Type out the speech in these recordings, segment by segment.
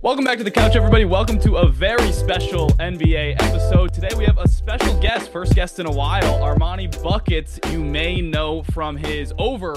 Welcome back to the couch, everybody. Welcome to a very special NBA episode. Today we have a special guest, first guest in a while, Armani Buckets. You may know from his over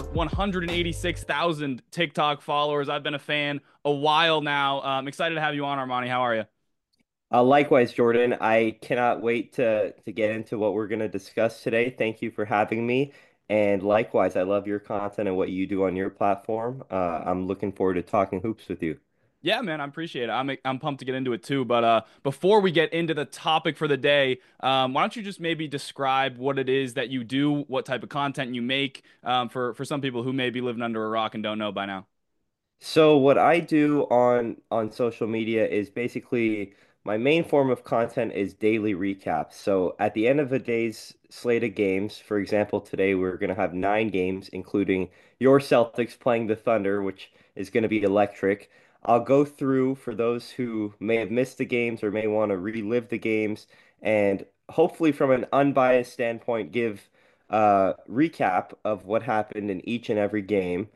186,000 TikTok followers. I've been a fan a while now. I'm excited to have you on, Armani. How are you? Likewise, Jordan, I cannot wait to get into what we're going to discuss today. Thank you for having me. And likewise, I love your content and what you do on your platform. I'm looking forward to talking hoops with you. Yeah, man, I appreciate it. I'm pumped to get into it too. But before we get into the topic for the day, why don't you just maybe describe what it is that you do, what type of content you make, for some people who may be living under a rock and don't know by now. So what I do on social media is basically my main form of content is daily recaps. So at the end of a day's slate of games, for example, today we're going to have 9 games, including your Celtics playing the Thunder, which is going to be electric. I'll go through for those who may have missed the games or may want to relive the games, and hopefully from an unbiased standpoint, give a recap of what happened in each and every game.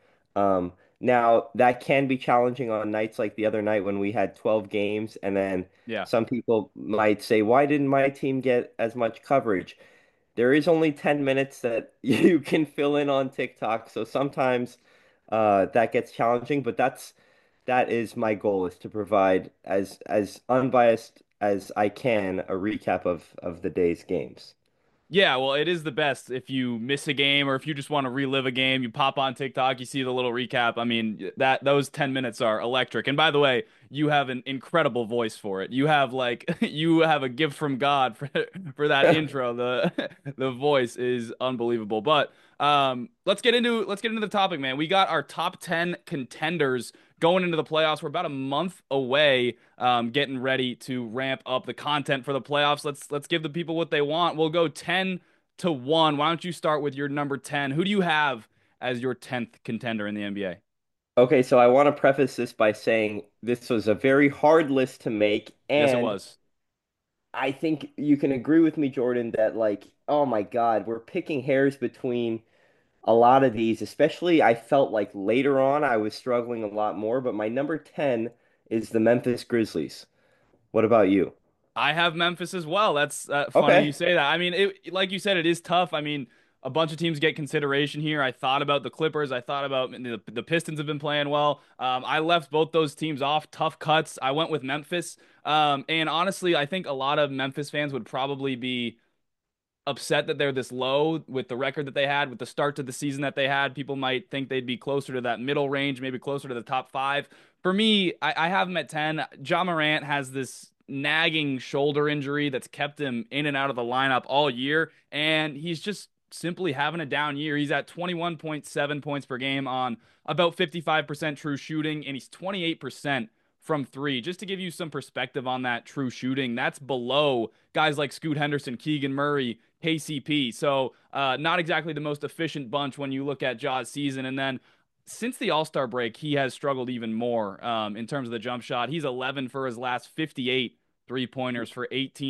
Now, that can be challenging on nights like the other night when we had 12 games, and then Yeah. some people might say, why didn't my team get as much coverage? There is only 10 minutes that you can fill in on TikTok, so sometimes that gets challenging, but that is my goal is to provide as unbiased as I can a recap of the day's games. Yeah, well, it is the best if you miss a game or if you just want to relive a game, you pop on TikTok, you see the little recap. I mean, that those 10 minutes are electric. And by the way, you have an incredible voice for it. You have like you have a gift from God for that intro. The voice is unbelievable. But let's get into the topic, man. We got our top 10 contenders going into the playoffs. We're about a month away, getting ready to ramp up the content for the playoffs. Let's give the people what they want. We'll go 10 to 1. Why don't you start with your number 10? Who do you have as your 10th contender in the NBA? Okay, so I want to preface this by saying this was a very hard list to make, Yes, it and was. I think you can agree with me, Jordan, that oh my God, we're picking hairs between a lot of these, especially I felt like later on I was struggling a lot more, but my number 10 is the Memphis Grizzlies. What about you? I have Memphis as well. That's funny you Okay. say that. I mean, like you said, it is tough. I mean, a bunch of teams get consideration here. I thought about the Clippers. I thought about the Pistons have been playing well. I left both those teams off. Tough cuts. I went with Memphis. And honestly, I think a lot of Memphis fans would probably be upset that they're this low with the record that they had, with the start to the season that they had. People might think they'd be closer to that middle range, maybe closer to the top five. For me, I have them at 10. Ja Morant has this nagging shoulder injury that's kept him in and out of the lineup all year, and he's just simply having a down year. He's at 21.7 points per game on about 55% true shooting, and he's 28% from three. Just to give you some perspective on that true shooting, that's below guys like Scoot Henderson, Keegan Murray, KCP. So not exactly the most efficient bunch when you look at Ja's season. And then since the All-Star break, he has struggled even more in terms of the jump shot. He's 11 for his last 58 three-pointers for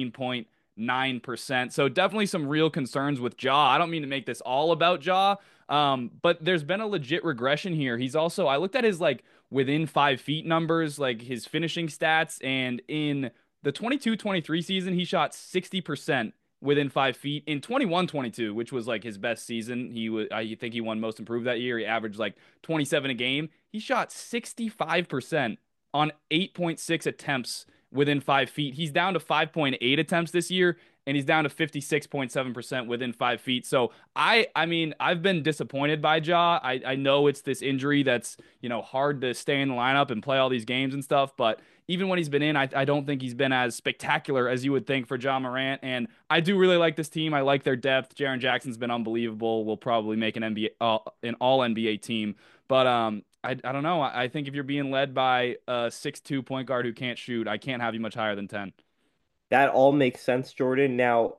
18.9%. So definitely some real concerns with Ja. I don't mean to make this all about Ja, but there's been a legit regression here. He's also, I looked at his like within 5 feet numbers, like his finishing stats, and in the 22-23 season, he shot 60% within 5 feet. In 21-22, which was like his best season, I think he won most improved that year. He averaged like 27 a game. He shot 65% on 8.6 attempts within 5 feet. He's down to 5.8 attempts this year, and he's down to 56.7% within 5 feet. So I mean, I've been disappointed by Ja. I know it's this injury that's, hard to stay in the lineup and play all these games and stuff, but even when he's been in, I don't think he's been as spectacular as you would think for Ja Morant. And I do really like this team. I like their depth. Jaren Jackson's been unbelievable. Will probably make an all NBA team. But I don't know. I think if you're being led by a 6'2" point guard who can't shoot, I can't have you much higher than 10. That all makes sense, Jordan. Now,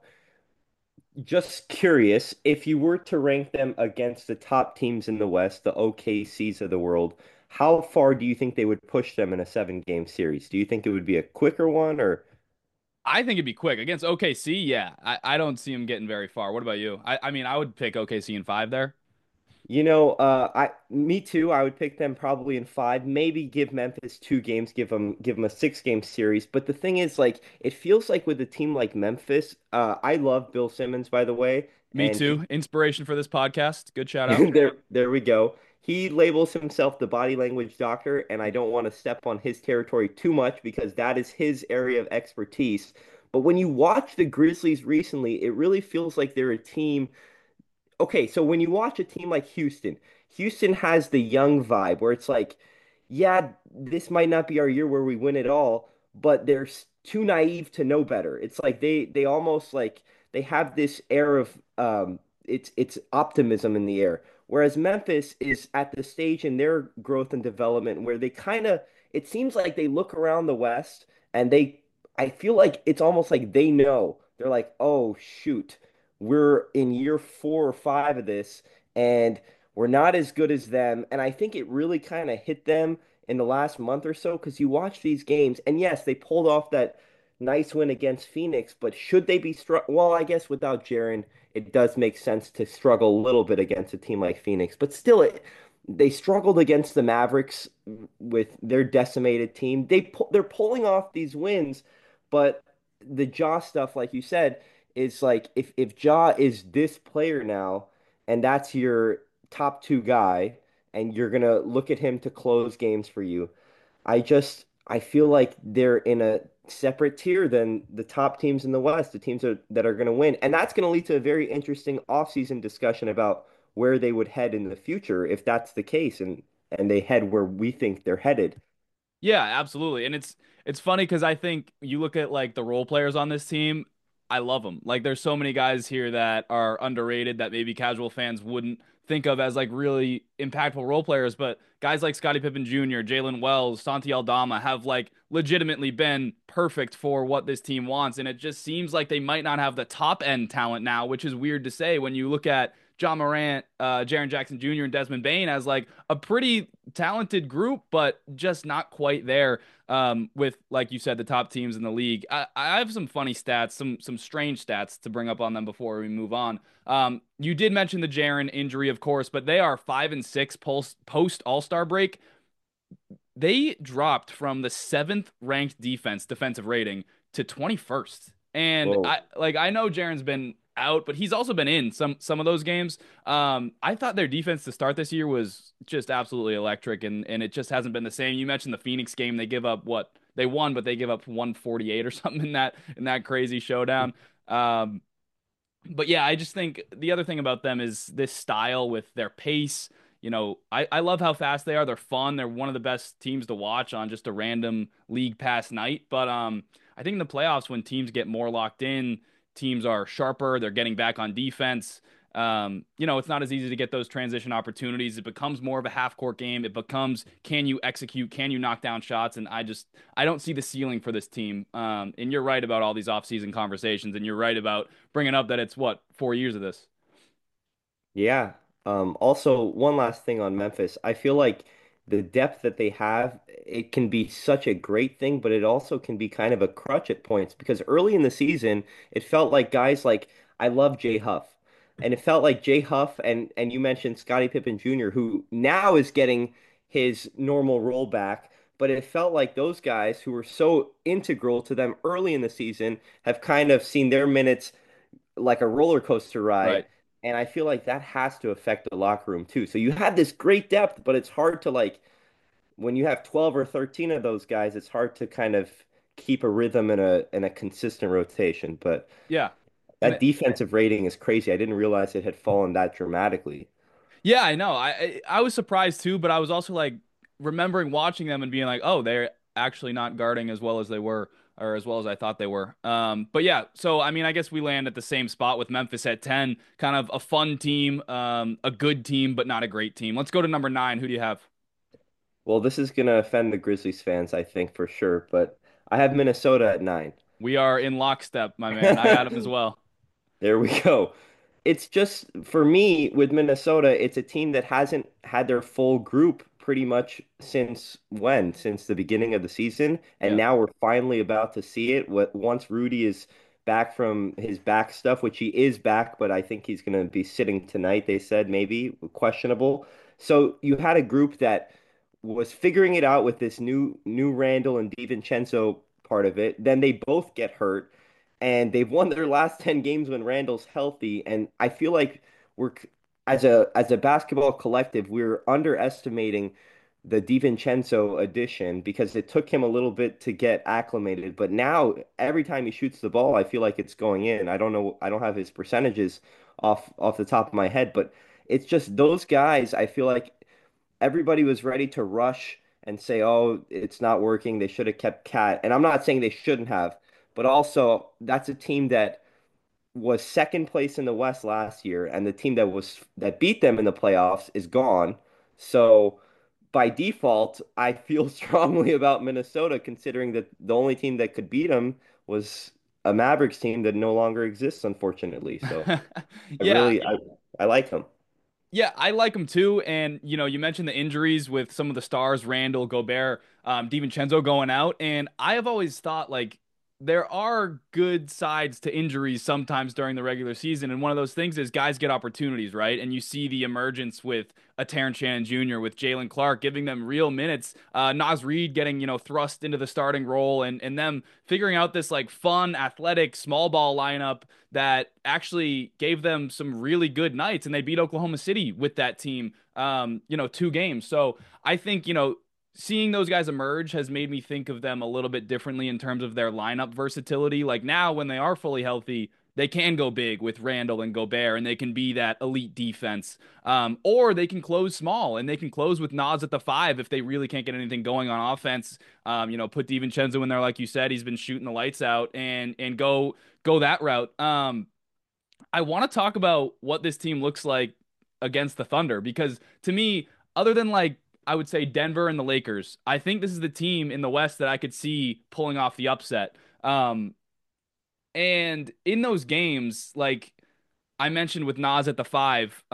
just curious, if you were to rank them against the top teams in the West, the OKCs of the world, how far do you think they would push them in a 7 game series? Do you think it would be a quicker one or I think it'd be quick against OKC. Yeah, I don't see him getting very far. What about you? I mean, I would pick OKC in five there. Me too. I would pick them probably in five. Maybe give Memphis 2 games, give them a 6 game series. But the thing is, like, it feels like with a team like Memphis, I love Bill Simmons, by the way, Me and he too. Inspiration for this podcast. Good shout out. there we go. He labels himself the body language doctor, and I don't want to step on his territory too much because that is his area of expertise. But when you watch the Grizzlies recently, it really feels like they're a team. Okay, so when you watch a team like Houston, Houston has the young vibe where it's like, yeah, this might not be our year where we win it all, but they're too naive to know better. It's like they almost like they have this air of it's optimism in the air. Whereas Memphis is at the stage in their growth and development where they kind of it seems like they look around the West and they I feel like it's almost like they know. They're like, "Oh shoot, we're in year 4 or 5 of this, and we're not as good as them." And I think it really kind of hit them in the last month or so because you watch these games, and yes, they pulled off that nice win against Phoenix, but should they be well, I guess without Jaren, it does make sense to struggle a little bit against a team like Phoenix, but still, they struggled against the Mavericks with their decimated team. They're pulling off these wins, but the jaw stuff, like you said, is like if Ja is this player now, and that's your top 2 guy, and you're gonna look at him to close games for you. I feel like they're in a separate tier than the top teams in the West, the teams that are gonna win, and that's gonna lead to a very interesting offseason discussion about where they would head in the future if that's the case, and they head where we think they're headed. Yeah, absolutely. And it's funny because I think you look at like the role players on this team, I love them. Like there's so many guys here that are underrated that maybe casual fans wouldn't think of as like really impactful role players, but guys like Scottie Pippen Jr., Jalen Wells, Santi Aldama have like legitimately been perfect for what this team wants. And it just seems like they might not have the top end talent now, which is weird to say when you look at John Morant, Jaren Jackson Jr., and Desmond Bain as like a pretty talented group, but just not quite there with, like you said, the top teams in the league. I have some funny stats, some strange stats to bring up on them before we move on. You did mention the Jaren injury, of course, but they are 5-6 post All Star break. They dropped from the seventh ranked defensive rating to 21st. And Whoa. I know Jaren's been out, but he's also been in some of those games. I thought their defense to start this year was just absolutely electric, and it just hasn't been the same. You mentioned the Phoenix game; they give up what they won, but they give up 148 or something in that crazy showdown. Um, but yeah, I just think the other thing about them is this style with their pace. I love how fast they are. They're fun. They're one of the best teams to watch on just a random league pass night. But I think in the playoffs, when teams get more locked in, teams are sharper. They're getting back on defense. It's not as easy to get those transition opportunities. It becomes more of a half court game. It becomes, can you execute? Can you knock down shots? And I don't see the ceiling for this team. And you're right about all these offseason conversations, and you're right about bringing up that it's what 4 years of this. Yeah. Also, one last thing on Memphis. I feel like the depth that they have, it can be such a great thing, but it also can be kind of a crutch at points because early in the season, it felt like guys like I love Jay Huff. And it felt like Jay Huff and you mentioned Scottie Pippen Jr., who now is getting his normal role back, but it felt like those guys who were so integral to them early in the season have kind of seen their minutes like a roller coaster ride. Right. And I feel like that has to affect the locker room too. So you have this great depth, but it's hard to like when you have 12 or 13 of those guys, it's hard to kind of keep a rhythm and a consistent rotation. But Yeah. And that defensive rating is crazy. I didn't realize it had fallen that dramatically. yeah, I know. I was surprised too, but I was also like remembering watching them and being like, oh, they're actually not guarding as well as they were, or as well as I thought they were. But yeah, so I mean, I guess we land at the same spot with Memphis at 10, kind of a fun team, a good team, but not a great team. Let's go to number 9. Who do you have? Well, this is gonna offend the Grizzlies fans, I think for sure, but I have Minnesota at 9. We are in lockstep, my man. I got him as well. There we go. It's just for me with Minnesota, it's a team that hasn't had their full group pretty much since when? Since the beginning of the season. And Yeah. now we're finally about to see it. Once Rudy is back from his back stuff, which he is back, but I think he's going to be sitting tonight. They said maybe questionable. So you had a group that was figuring it out with this new Randall and DiVincenzo part of it. Then they both get hurt, and they've won their last 10 games when Randall's healthy. And I feel like we're as a basketball collective, we're underestimating the DiVincenzo addition because it took him a little bit to get acclimated. But now every time he shoots the ball, I feel like it's going in. I don't know, I don't have his percentages off the top of my head, but it's just those guys, I feel like everybody was ready to rush and say, "Oh, it's not working. They should have kept Cat." And I'm not saying they shouldn't have, but also that's a team that was second place in the West last year, and the team that beat them in the playoffs is gone. So by default, I feel strongly about Minnesota, considering that the only team that could beat them was a Mavericks team that no longer exists, unfortunately. So I Yeah, really I like them. yeah, I like him too. And you mentioned the injuries with some of the stars, Randall, Gobert, DiVincenzo going out, and I have always thought like there are good sides to injuries sometimes during the regular season, and one of those things is guys get opportunities, right? And you see the emergence with a Terrence Shannon Jr., with Jalen Clark giving them real minutes, Naz Reid getting thrust into the starting role, and them figuring out this like fun, athletic, small ball lineup that actually gave them some really good nights, and they beat Oklahoma City with that team, 2 games. So I think, seeing those guys emerge has made me think of them a little bit differently in terms of their lineup versatility. Like now, when they are fully healthy, they can go big with Randall and Gobert, and they can be that elite defense. Or they can close small, and they can close with Nas at the 5 if they really can't get anything going on offense. Put DiVincenzo in there, like you said, he's been shooting the lights out, and go that route. I want to talk about what this team looks like against the Thunder because to me, other than like I would say Denver and the Lakers, I think this is the team in the West that I could see pulling off the upset. And in those games, like I mentioned with Nas at the 5,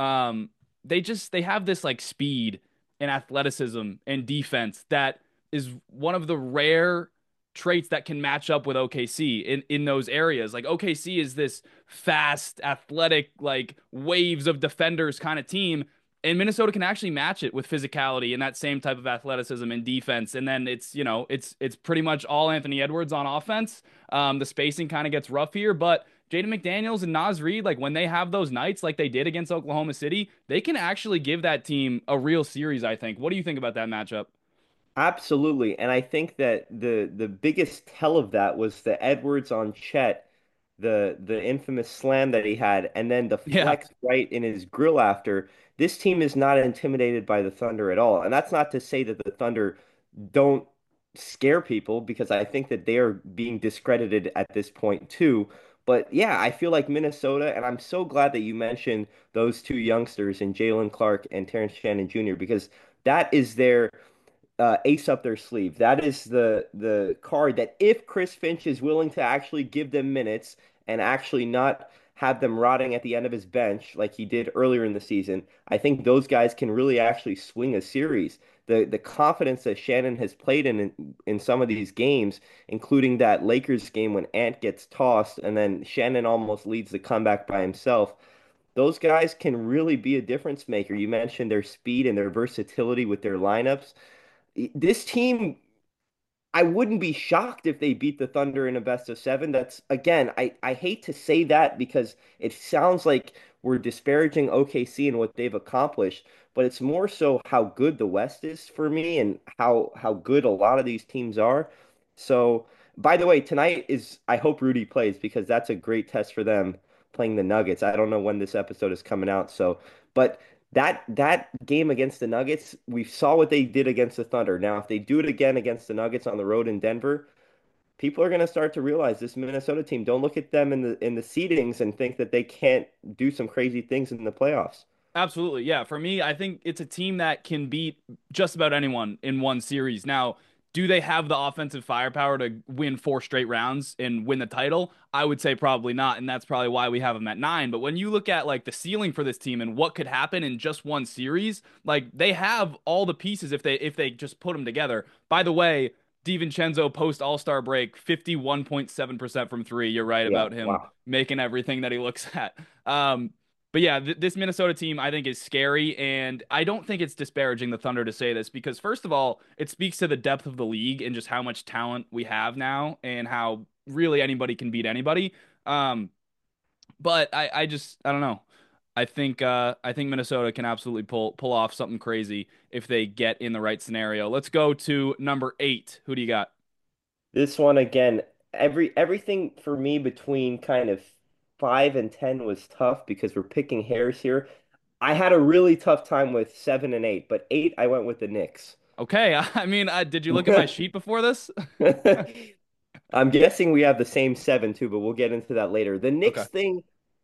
they have this like speed and athleticism and defense that is one of the rare traits that can match up with OKC in those areas. Like OKC is this fast, athletic, like waves of defenders kind of team. And Minnesota can actually match it with physicality and that same type of athleticism and defense. And then it's pretty much all Anthony Edwards on offense. The spacing kind of gets rough here, but Jaden McDaniels and Naz Reid, like when they have those nights like they did against Oklahoma City, they can actually give that team a real series, I think. What do you think about that matchup? Absolutely. And I think that the biggest tell of that was the Edwards on Chet, the infamous slam that he had, and then the Yeah, flex right in his grill after. This team is not intimidated by the Thunder at all. And that's not to say that the Thunder don't scare people, because I think that they are being discredited at this point too. But yeah, I feel like Minnesota, and I'm so glad that you mentioned those two youngsters in Jalen Clark and Terrence Shannon Jr., because that is their ace up their sleeve. That is the card that if Chris Finch is willing to actually give them minutes and actually not have them rotting at the end of his bench like he did earlier in the season, I think those guys can really actually swing a series. The confidence that Shannon has played in some of these games, including that Lakers game when Ant gets tossed and then Shannon almost leads the comeback by himself. Those guys can really be a difference maker. You mentioned their speed and their versatility with their lineups. This team, I wouldn't be shocked if they beat the Thunder in a best of seven. That's again, I hate to say that because it sounds like we're disparaging OKC and what they've accomplished, but it's more so how good the West is for me and how good a lot of these teams are. So, by the way, tonight is I hope Rudy plays because that's a great test for them playing the Nuggets. I don't know when this episode is coming out, so but that game against the Nuggets, we saw what they did against the Thunder. Now, if they do it again against the Nuggets on the road in Denver, people are going to start to realize this Minnesota team. Don't look at them in the seedings and think that they can't do some crazy things in the playoffs. absolutely. Yeah, for me, I think it's a team that can beat just about anyone in one series. Now, do they have the offensive firepower to win 4 straight rounds and win the title? I would say probably not, and that's probably why we have them at 9. But when you look at like the ceiling for this team and what could happen in just one series, like they have all the pieces if they just put them together. By the way, DiVincenzo post All-Star break, 51.7% from three. You're right Yeah, about him wow. making everything that he looks at. But yeah, this Minnesota team I think is scary, and I don't think it's disparaging the Thunder to say this because first of all, it speaks to the depth of the league and just how much talent we have now and how really anybody can beat anybody. Um, but I don't know. I think Minnesota can absolutely pull off something crazy if they get in the right scenario. Let's go to number 8. Who do you got? This one again, everything for me between kind of 5 and 10 was tough because we're picking hairs here. I had a really tough time with 7 and 8, but 8 I went with the Knicks. Okay, I mean, did you look at my sheet before this? I'm guessing we have the same 7 too, but we'll get into that later. The Okay. Knicks thing,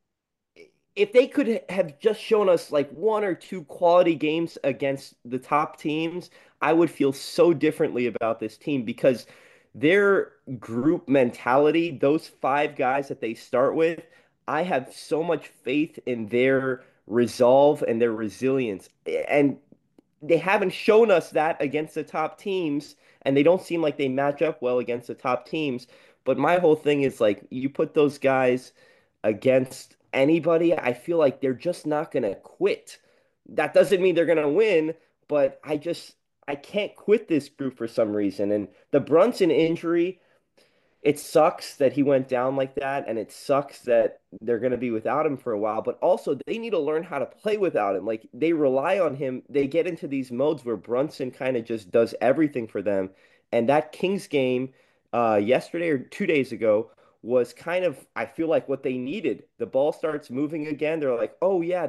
if they could have just shown us like one or two quality games against the top teams, I would feel so differently about this team because their group mentality, those 5 guys that they start with, I have so much faith in their resolve and their resilience. And they haven't shown us that against the top teams, and they don't seem like they match up well against the top teams. But my whole thing is like, you put those guys against anybody, I feel like they're just not gonna quit. That doesn't mean they're gonna win, but I can't quit this group for some reason. And the Brunson injury, it sucks that he went down like that, and it sucks that they're going to be without him for a while. But also, they need to learn how to play without him. Like they rely on him. They get into these modes where Brunson kind of just does everything for them. And that Kings game, yesterday or 2 days ago, was kind of, I feel like, what they needed. The ball starts moving again. They're like, oh yeah,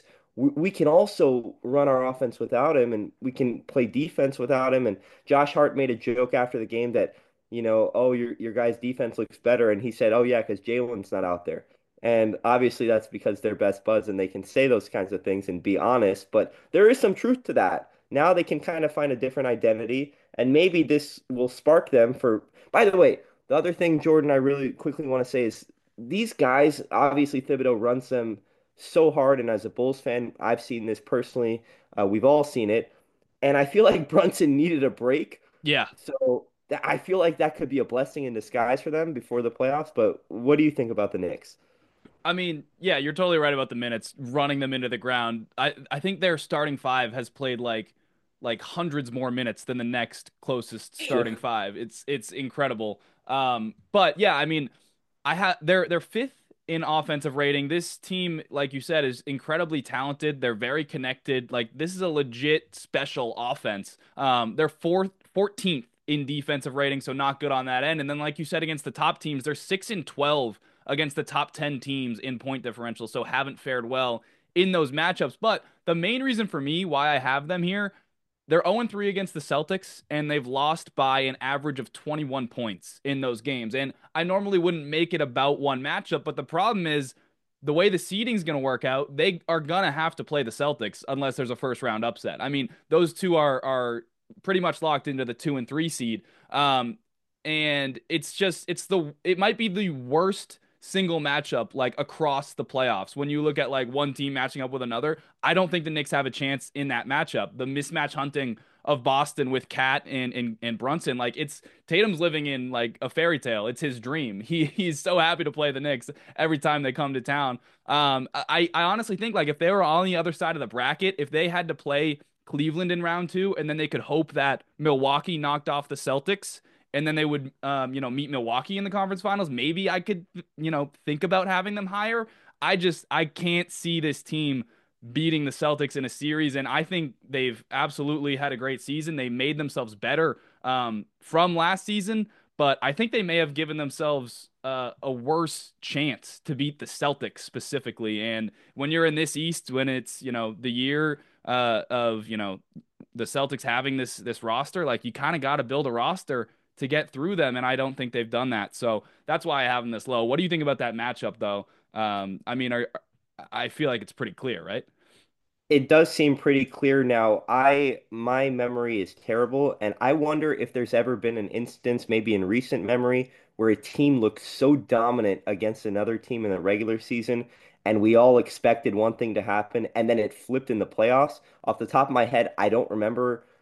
we can also run our offense without him, and we can play defense without him. And Josh Hart made a joke after the game that, oh, your guy's defense looks better. And he said, oh, yeah, because Jalen's not out there. And obviously that's because they're best buds and they can say those kinds of things and be honest. But there is some truth to that. Now they can kind of find a different identity. And maybe this will spark them for, by the way, the other thing, Jordan, I really quickly want to say is these guys, obviously Thibodeau runs them so hard. And as a Bulls fan, I've seen this personally. We've all seen it. And I feel like Brunson needed a break. Yeah. So I feel like that could be a blessing in disguise for them before the playoffs. But what do you think about the Knicks? I mean, yeah, you're totally right about the minutes running them into the ground. I think their starting five has played like hundreds more minutes than the next closest starting five. It's incredible. But yeah, I mean, they're fifth in offensive rating. This team, like you said, is incredibly talented. They're very connected. Like this is a legit special offense. They're 14th in defensive rating, so not good on that end. And then, like you said, against the top teams, they're 6-12 against the top 10 teams in point differential, so haven't fared well in those matchups. But the main reason for me why I have them here, they're 0-3 against the Celtics, and they've lost by an average of 21 points in those games. And I normally wouldn't make it about one matchup, but the problem is the way the seeding's going to work out, they are going to have to play the Celtics unless there's a first round upset. I mean, those two are pretty much locked into the 2 and 3 seed. And it might be the worst single matchup like across the playoffs. When you look at like one team matching up with another, I don't think the Knicks have a chance in that matchup. The mismatch hunting of Boston with Cat and Brunson, like it's Tatum's living in like a fairy tale. It's his dream. He's so happy to play the Knicks every time they come to town. I honestly think like if they were on the other side of the bracket, if they had to play Cleveland in round two, and then they could hope that Milwaukee knocked off the Celtics, and then they would, meet Milwaukee in the conference finals. Maybe I could, think about having them higher. I can't see this team beating the Celtics in a series, and I think they've absolutely had a great season. They made themselves better from last season, but I think they may have given themselves a worse chance to beat the Celtics specifically. And when you're in this East, when it's the year of the Celtics having this roster, like you kind of got to build a roster to get through them, and I don't think they've done that. So that's why I have them this low. What do you think about that matchup, though? I mean, I feel like it's pretty clear, right? It does seem pretty clear now. My memory is terrible, and I wonder if there's ever been an instance, maybe in recent memory, where a team looked so dominant against another team in the regular season, and we all expected one thing to happen, and then it flipped in the playoffs. Off the top of my head, I don't remember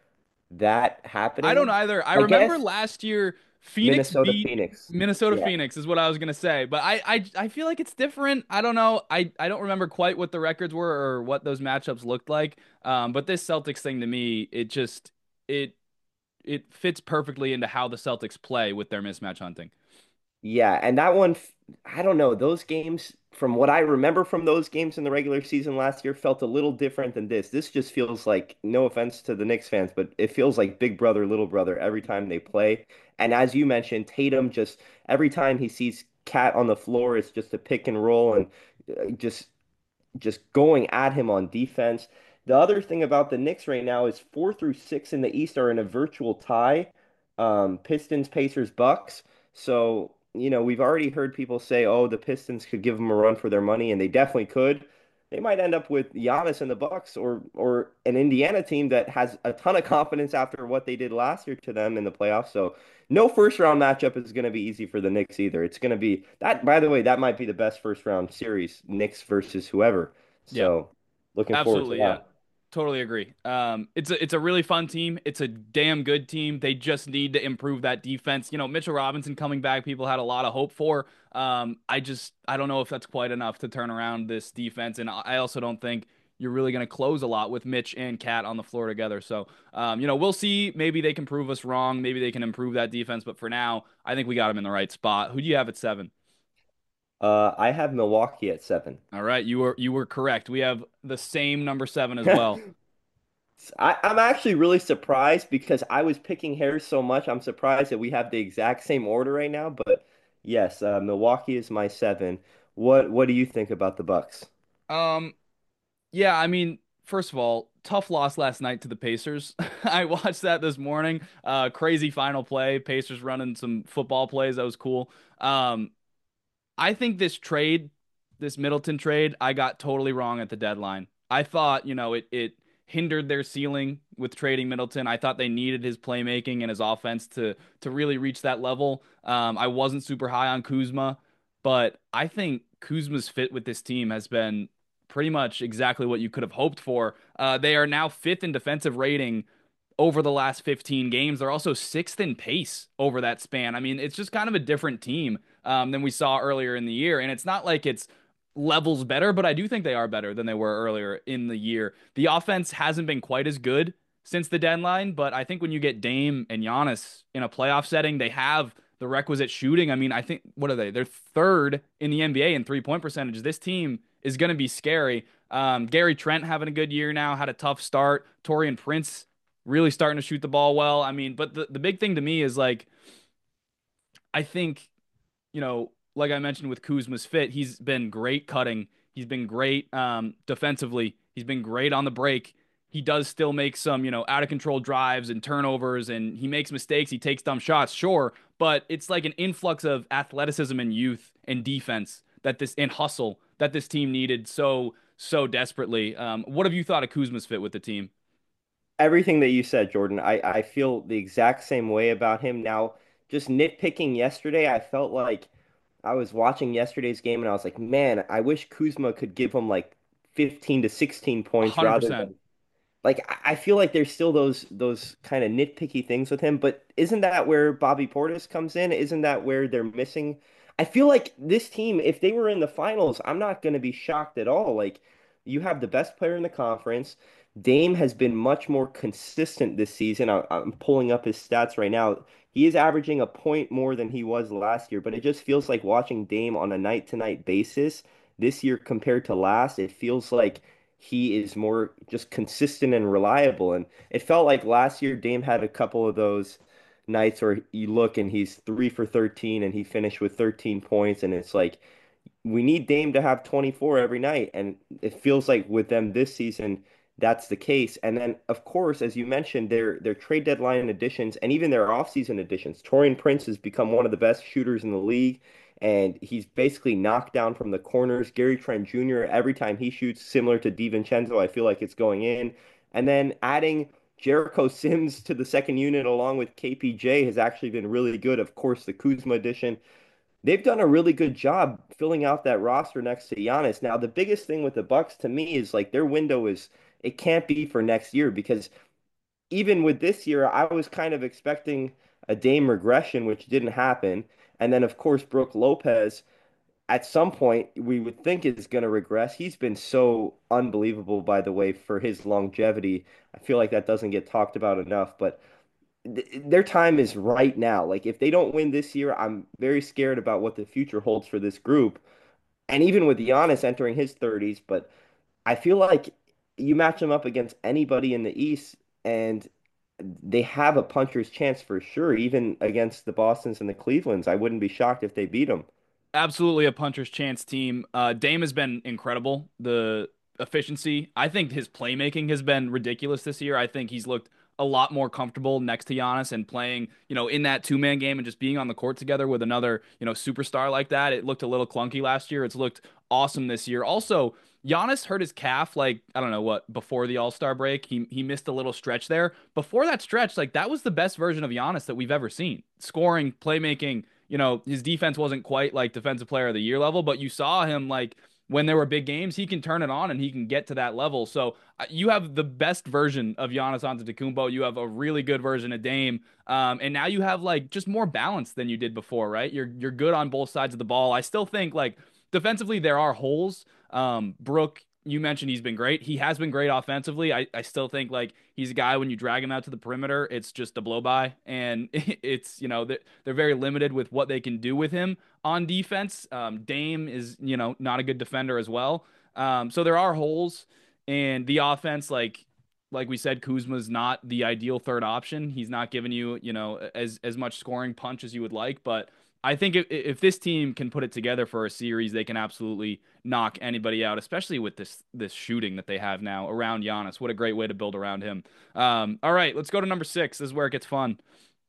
that I don't happening. either. I I remember guess last year Phoenix Minnesota beat Phoenix. Minnesota Yeah. Phoenix is what I was gonna say, but I feel like it's different. I don't know. I don't remember quite what the records were or what those matchups looked like. But this Celtics thing to me, it it fits perfectly into how the Celtics play with their mismatch hunting. Yeah, and that one, I don't know, those games, from what I remember from those games in the regular season last year, felt a little different than this. This just feels like, no offense to the Knicks fans, but it feels like big brother, little brother every time they play. And as you mentioned, Tatum just every time he sees Cat on the floor, it's just a pick and roll and just going at him on defense. The other thing about the Knicks right now is 4 through 6 in the East are in a virtual tie. Pistons, Pacers, Bucks. So, we've already heard people say, oh, the Pistons could give them a run for their money, and they definitely could. They might end up with Giannis and the Bucks or an Indiana team that has a ton of confidence after what they did last year to them in the playoffs. So no first round matchup is going to be easy for the Knicks either. It's going to be that, by the way, that might be the best first round series, Knicks versus whoever. Yeah. So looking forward to Absolutely, yeah. that. Totally agree. It's a really fun team. It's a damn good team. They just need to improve that defense. You know, Mitchell Robinson coming back, people had a lot of hope for. I don't know if that's quite enough to turn around this defense, and I also don't think you're really going to close a lot with Mitch and Cat on the floor together. So, we'll see. Maybe they can prove us wrong. Maybe they can improve that defense. But for now, I think we got them in the right spot. Who do you have at 7? I have Milwaukee at 7. All right, you were correct. We have the same number 7 as well. I'm actually really surprised because I was picking hairs so much. I'm surprised that we have the exact same order right now. But yes, Milwaukee is my 7. What do you think about the Bucks? Um, Yeah, I mean, first of all, tough loss last night to the Pacers. I watched that this morning. Crazy final play. Pacers running some football plays. That was cool. Um, I think this Middleton trade, I got totally wrong at the deadline. I thought, it hindered their ceiling with trading Middleton. I thought they needed his playmaking and his offense to really reach that level. I wasn't super high on Kuzma, but I think Kuzma's fit with this team has been pretty much exactly what you could have hoped for. They are now fifth in defensive rating over the last 15 games. They're also sixth in pace over that span. I mean, it's just kind of a different team than we saw earlier in the year. And it's not like it's levels better, but I do think they are better than they were earlier in the year. The offense hasn't been quite as good since the deadline, but I think when you get Dame and Giannis in a playoff setting, they have the requisite shooting. I mean, I think, what are they? They're third in the NBA in 3-point percentage. This team is going to be scary. Gary Trent having a good year now, had a tough start. Torian Prince really starting to shoot the ball well. I mean, but the big thing to me is like, I think, like I mentioned with Kuzma's fit, he's been great cutting. He's been great defensively. He's been great on the break. He does still make some, out of control drives and turnovers, and he makes mistakes. He takes dumb shots, sure, but it's like an influx of athleticism and youth and defense and hustle that this team needed so desperately. What have you thought of Kuzma's fit with the team? Everything that you said, Jordan, I feel the exact same way about him. Now, just nitpicking yesterday, I felt like I was watching yesterday's game and I was like, man, I wish Kuzma could give him like 15 to 16 points rather 100%. than like I feel like there's still those kind of nitpicky things with him, but isn't that where Bobby Portis comes in? Isn't that where they're missing? I feel like this team, if they were in the finals, I'm not going to be shocked at all. Like you have the best player in the conference. Dame has been much more consistent this season. I'm pulling up his stats right now. He is averaging a point more than he was last year, but it just feels like watching Dame on a night-to-night basis this year compared to last. It feels like he is more just consistent and reliable. And it felt like last year Dame had a couple of those nights where you look and he's 3 for 13 and he finished with 13 points. And it's like, we need Dame to have 24 every night. And it feels like with them this season, that's the case. And then, of course, as you mentioned, their trade deadline additions and even their offseason additions. Torian Prince has become one of the best shooters in the league, and he's basically knocked down from the corners. Gary Trent Jr., every time he shoots, similar to DiVincenzo, I feel like it's going in. And then adding Jericho Sims to the second unit along with KPJ has actually been really good. Of course, the Kuzma addition. They've done a really good job filling out that roster next to Giannis. Now, the biggest thing with the Bucks to me is like their window is it can't be for next year because even with this year, I was kind of expecting a Dame regression, which didn't happen. And then, of course, Brooke Lopez, at some point, we would think is going to regress. He's been so unbelievable, by the way, for his longevity. I feel like that doesn't get talked about enough, but their time is right now. Like, if they don't win this year, I'm very scared about what the future holds for this group. And even with Giannis entering his 30s, but I feel like you match them up against anybody in the East, and they have a puncher's chance for sure, even against the Bostons and the Clevelands. I wouldn't be shocked if they beat them. Absolutely a puncher's chance team. Dame has been incredible. The efficiency, I think his playmaking has been ridiculous this year. I think he's looked a lot more comfortable next to Giannis and playing, in that two-man game and just being on the court together with another, superstar like that. It looked a little clunky last year. It's looked awesome this year. Also, Giannis hurt his calf like I don't know what before the All-Star break. He missed a little stretch there. Before that stretch, like that was the best version of Giannis that we've ever seen. Scoring, playmaking, his defense wasn't quite like defensive player of the year level, but you saw him like when there were big games, he can turn it on and he can get to that level. So you have the best version of Giannis Antetokounmpo. You have a really good version of Dame, and now you have like just more balance than you did before, right? You're good on both sides of the ball. I still think like defensively there are holes. Brook, you mentioned he's been great. He has been great offensively. I still think like he's a guy when you drag him out to the perimeter, it's just a blow by, and it's they're very limited with what they can do with him on defense. Dame is not a good defender as well. So there are holes, and the offense like we said, Kuzma's not the ideal third option. He's not giving you as much scoring punch as you would like, but I think if this team can put it together for a series, they can absolutely knock anybody out, especially with this shooting that they have now around Giannis. What a great way to build around him. All right, let's go to number 6. This is where it gets fun.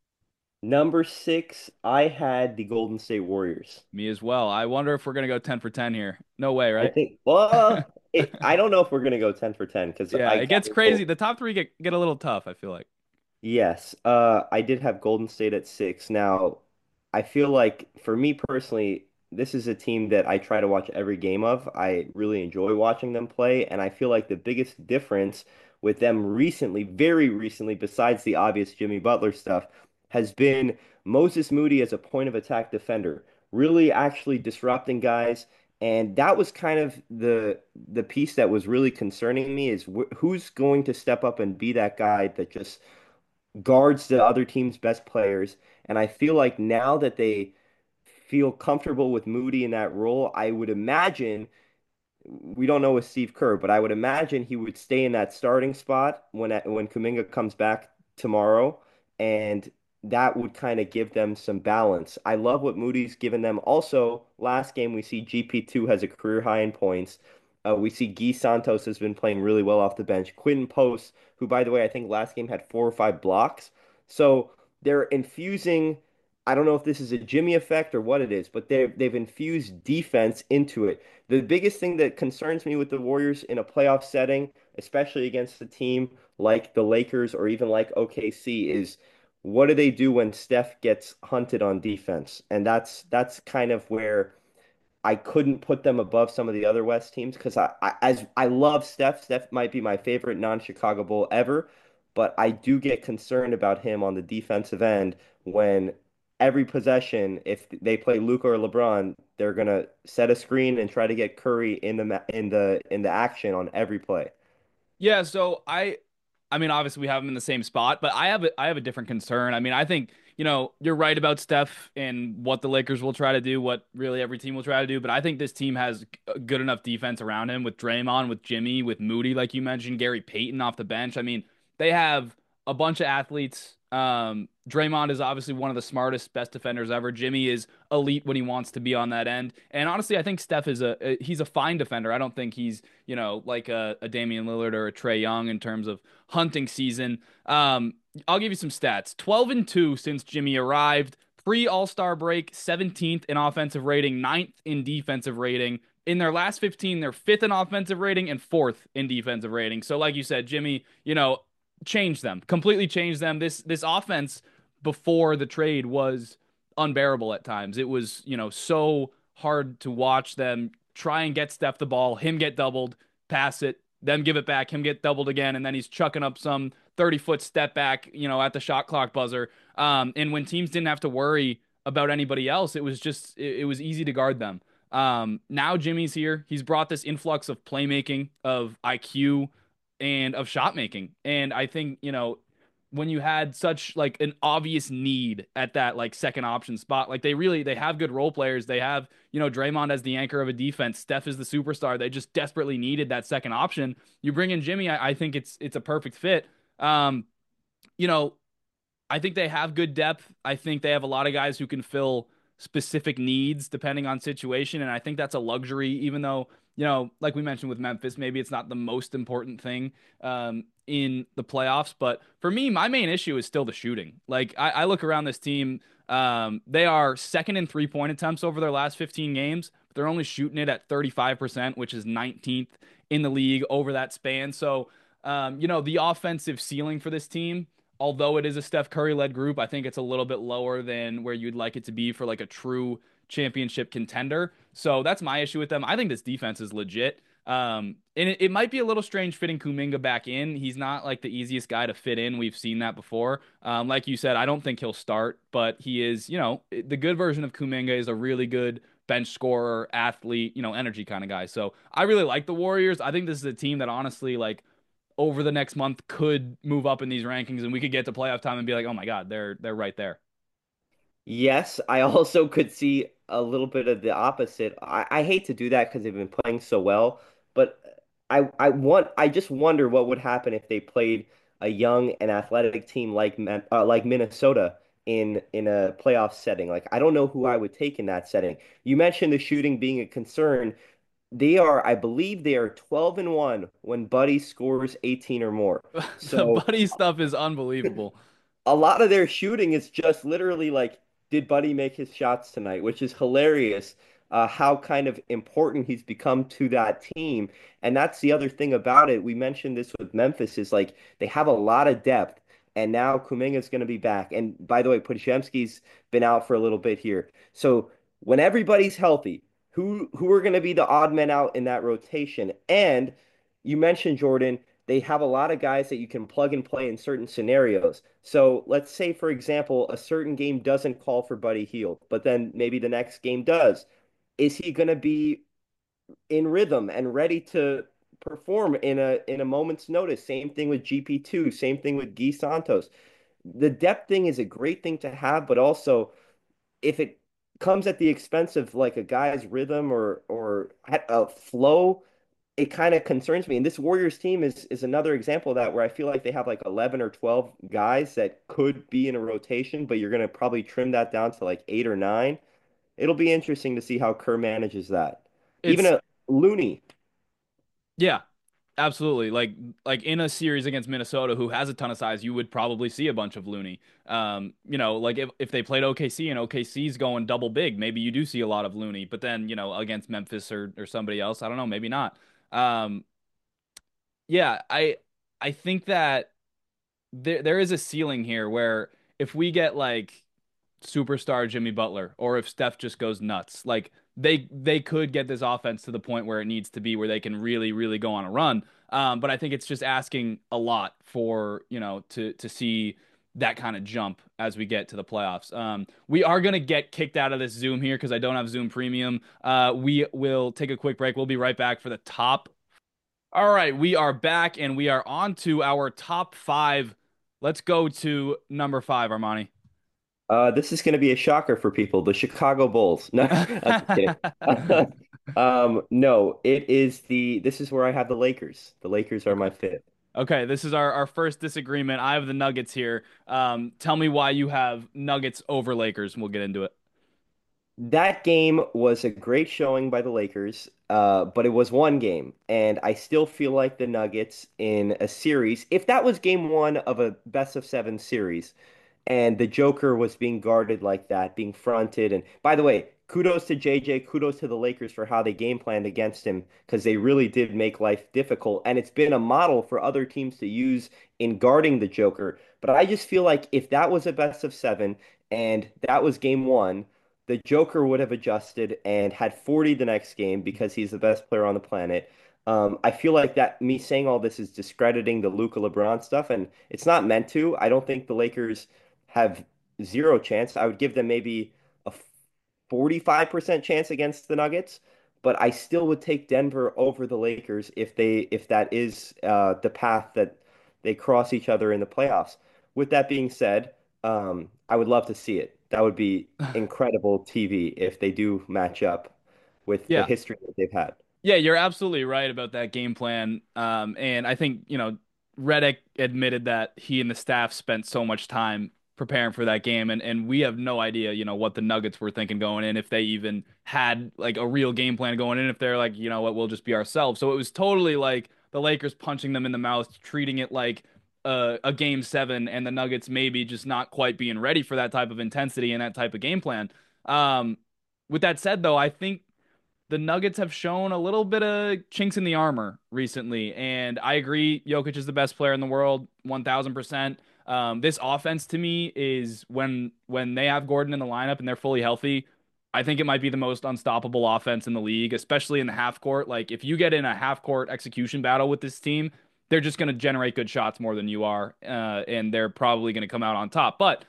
Number 6, I had the Golden State Warriors. Me as well. I wonder if we're gonna go 10 for 10 here. No way, I right? think, well, I don't know if we're going to go 10 for 10 because Yeah, I it got gets to crazy. go. The top three get a little tough, I feel like. Yes, I did have Golden State at 6. Now, I feel like for me personally, this is a team that I try to watch every game of. I really enjoy watching them play, and I feel like the biggest difference with them recently, very recently, besides the obvious Jimmy Butler stuff, has been Moses Moody as a point of attack defender, really actually disrupting guys. And that was kind of the piece that was really concerning me is who's going to step up and be that guy that just guards the other team's best players. And I feel like now that they feel comfortable with Moody in that role, I would imagine we don't know with Steve Kerr, but I would imagine he would stay in that starting spot when Kuminga comes back tomorrow, and that would kind of give them some balance. I love what Moody's given them. Also, last game we see GP2 has a career high in points. We see Guy Santos has been playing really well off the bench. Quinton Post, who by the way I think last game had 4 or 5 blocks. So they're infusing. I don't know if this is a Jimmy effect or what it is, but they've infused defense into it. The biggest thing that concerns me with the Warriors in a playoff setting, especially against a team like the Lakers or even like OKC, is what do they do when Steph gets hunted on defense? And that's kind of where I couldn't put them above some of the other West teams because as I love Steph. Steph might be my favorite non-Chicago Bull ever, but I do get concerned about him on the defensive end when every possession, if they play Luka or LeBron, they're gonna set a screen and try to get Curry in the action on every play. Yeah, so I mean obviously we have him in the same spot, but I have a different concern. I mean, I think, you're right about Steph and what the Lakers will try to do, what really every team will try to do, but I think this team has a good enough defense around him with Draymond, with Jimmy, with Moody, like you mentioned, Gary Payton off the bench. I mean, they have a bunch of athletes. Draymond is obviously one of the smartest, best defenders ever. Jimmy is elite when he wants to be on that end. And honestly, I think Steph is he's a fine defender. I don't think he's, like a Damian Lillard or a Trae Young in terms of hunting season. I'll give you some stats. 12-2 since Jimmy arrived. Pre All-Star break, 17th in offensive rating, ninth in defensive rating. In their last 15, they're fifth in offensive rating and fourth in defensive rating. So, like you said, Jimmy, changed them, completely changed them. This offense before the trade was unbearable at times. It was, so hard to watch them try and get Steph the ball, him get doubled, pass it, them give it back, him get doubled again, and then he's chucking up some 30-foot step back, at the shot clock buzzer. And when teams didn't have to worry about anybody else, it was easy to guard them. Now Jimmy's here. He's brought this influx of playmaking, of IQ, and of shot making. And I think, when you had such like an obvious need at that like second option spot, like they have good role players. They have, Draymond as the anchor of a defense. Steph is the superstar. They just desperately needed that second option. You bring in Jimmy, I think it's a perfect fit. Um, you know, I think they have good depth. I think they have a lot of guys who can fill specific needs depending on situation. And I think that's a luxury, even though, like we mentioned with Memphis, maybe it's not the most important thing in the playoffs. But for me, my main issue is still the shooting. Like I look around this team, they are second in 3-point attempts over their last 15 games. But they're only shooting it at 35%, which is 19th in the league over that span. So, the offensive ceiling for this team, although it is a Steph Curry led group, I think it's a little bit lower than where you'd like it to be for like a true championship contender. So that's my issue with them. I think this defense is legit. And it might be a little strange fitting Kuminga back in. He's not like the easiest guy to fit in. We've seen that before. Like you said, I don't think he'll start, but he is, the good version of Kuminga is a really good bench scorer, athlete, energy kind of guy. So I really like the Warriors. I think this is a team that honestly, like, over the next month could move up in these rankings and we could get to playoff time and be like, oh my God, they're right there. Yes, I also could see a little bit of the opposite. I hate to do that because they've been playing so well, but I just wonder what would happen if they played a young and athletic team like Minnesota in a playoff setting. Like I don't know who I would take in that setting. You mentioned the shooting being a concern. I believe they are 12-1 when Buddy scores 18 or more. The So buddy stuff is unbelievable. a lot of their shooting is just literally like, did Buddy make his shots tonight? Which is hilarious. How kind of important he's become to that team. And that's the other thing about it. We mentioned this with Memphis is like they have a lot of depth. And now Kuminga's going to be back. And by the way, Podziemski's been out for a little bit here. So when everybody's healthy, who are going to be the odd men out in that rotation? And you mentioned Jordan, they have a lot of guys that you can plug and play in certain scenarios. So let's say, for example, a certain game doesn't call for Buddy Hield, but then maybe the next game does. Is he going to be in rhythm and ready to perform in a moment's notice? Same thing with GP2, same thing with Guy Santos. The depth thing is a great thing to have, but also if it comes at the expense of like a guy's rhythm or a flow, it kind of concerns me. And this Warriors team is another example of that where I feel like they have like 11 or 12 guys that could be in a rotation, but you're going to probably trim that down to like 8 or 9. It'll be interesting to see how Kerr manages that. Even It's a Looney. Yeah, absolutely. Like in a series against Minnesota, who has a ton of size, you would probably see a bunch of Looney. Like if they played OKC and OKC's going double big, maybe you do see a lot of Looney. But then, against Memphis or somebody else, I don't know, maybe not. Um, yeah, I think that there is a ceiling here where if we get like superstar Jimmy Butler or if Steph just goes nuts, like they could get this offense to the point where it needs to be where they can really really go on a run. But I think it's just asking a lot for, to see that kind of jump as we get to the playoffs. We are going to get kicked out of this Zoom here because I don't have Zoom Premium. We will take a quick break. We'll be right back for the top. All right, we are back and we are on to our top five. Let's go to number five, Armani. This is going to be a shocker for people. The Chicago Bulls. No, I'm just kidding. No, this is where I have the Lakers. The Lakers are Okay. my fifth. Okay, this is our first disagreement. I have the Nuggets here. Tell me why you have Nuggets over Lakers, and we'll get into it. That game was a great showing by the Lakers, but it was one game, and I still feel like the Nuggets in a series, if that was game one of a best of seven series, and the Joker was being guarded like that, being fronted. And by the way, kudos to JJ, kudos to the Lakers for how they game planned against him because they really did make life difficult. And it's been a model for other teams to use in guarding the Joker. But I just feel like if that was a best of seven and that was game one, the Joker would have adjusted and had 40 the next game because he's the best player on the planet. I feel like that me saying all this is discrediting the Luka LeBron stuff, and it's not meant to. I don't think the Lakers have zero chance. I would give them maybe a 45% chance against the Nuggets, but I still would take Denver over the Lakers if that is the path that they cross each other in the playoffs. With that being said, I would love to see it. That would be incredible TV if they do match up with the Yeah. history that they've had. Yeah, you're absolutely right about that game plan. And I think, Redick admitted that he and the staff spent so much time preparing for that game, and we have no idea, what the Nuggets were thinking going in, if they even had like a real game plan going in, if they're like, you know what, we'll just be ourselves. So it was totally like the Lakers punching them in the mouth, treating it like a game seven, and the Nuggets maybe just not quite being ready for that type of intensity and that type of game plan. Um, with that said, though, I think the Nuggets have shown a little bit of chinks in the armor recently, and I agree. Jokic is the best player in the world, 1000%. This offense to me is when they have Gordon in the lineup and they're fully healthy. I think it might be the most unstoppable offense in the league, especially in the half court. Like if you get in a half court execution battle with this team, they're just going to generate good shots more than you are, and they're probably going to come out on top. But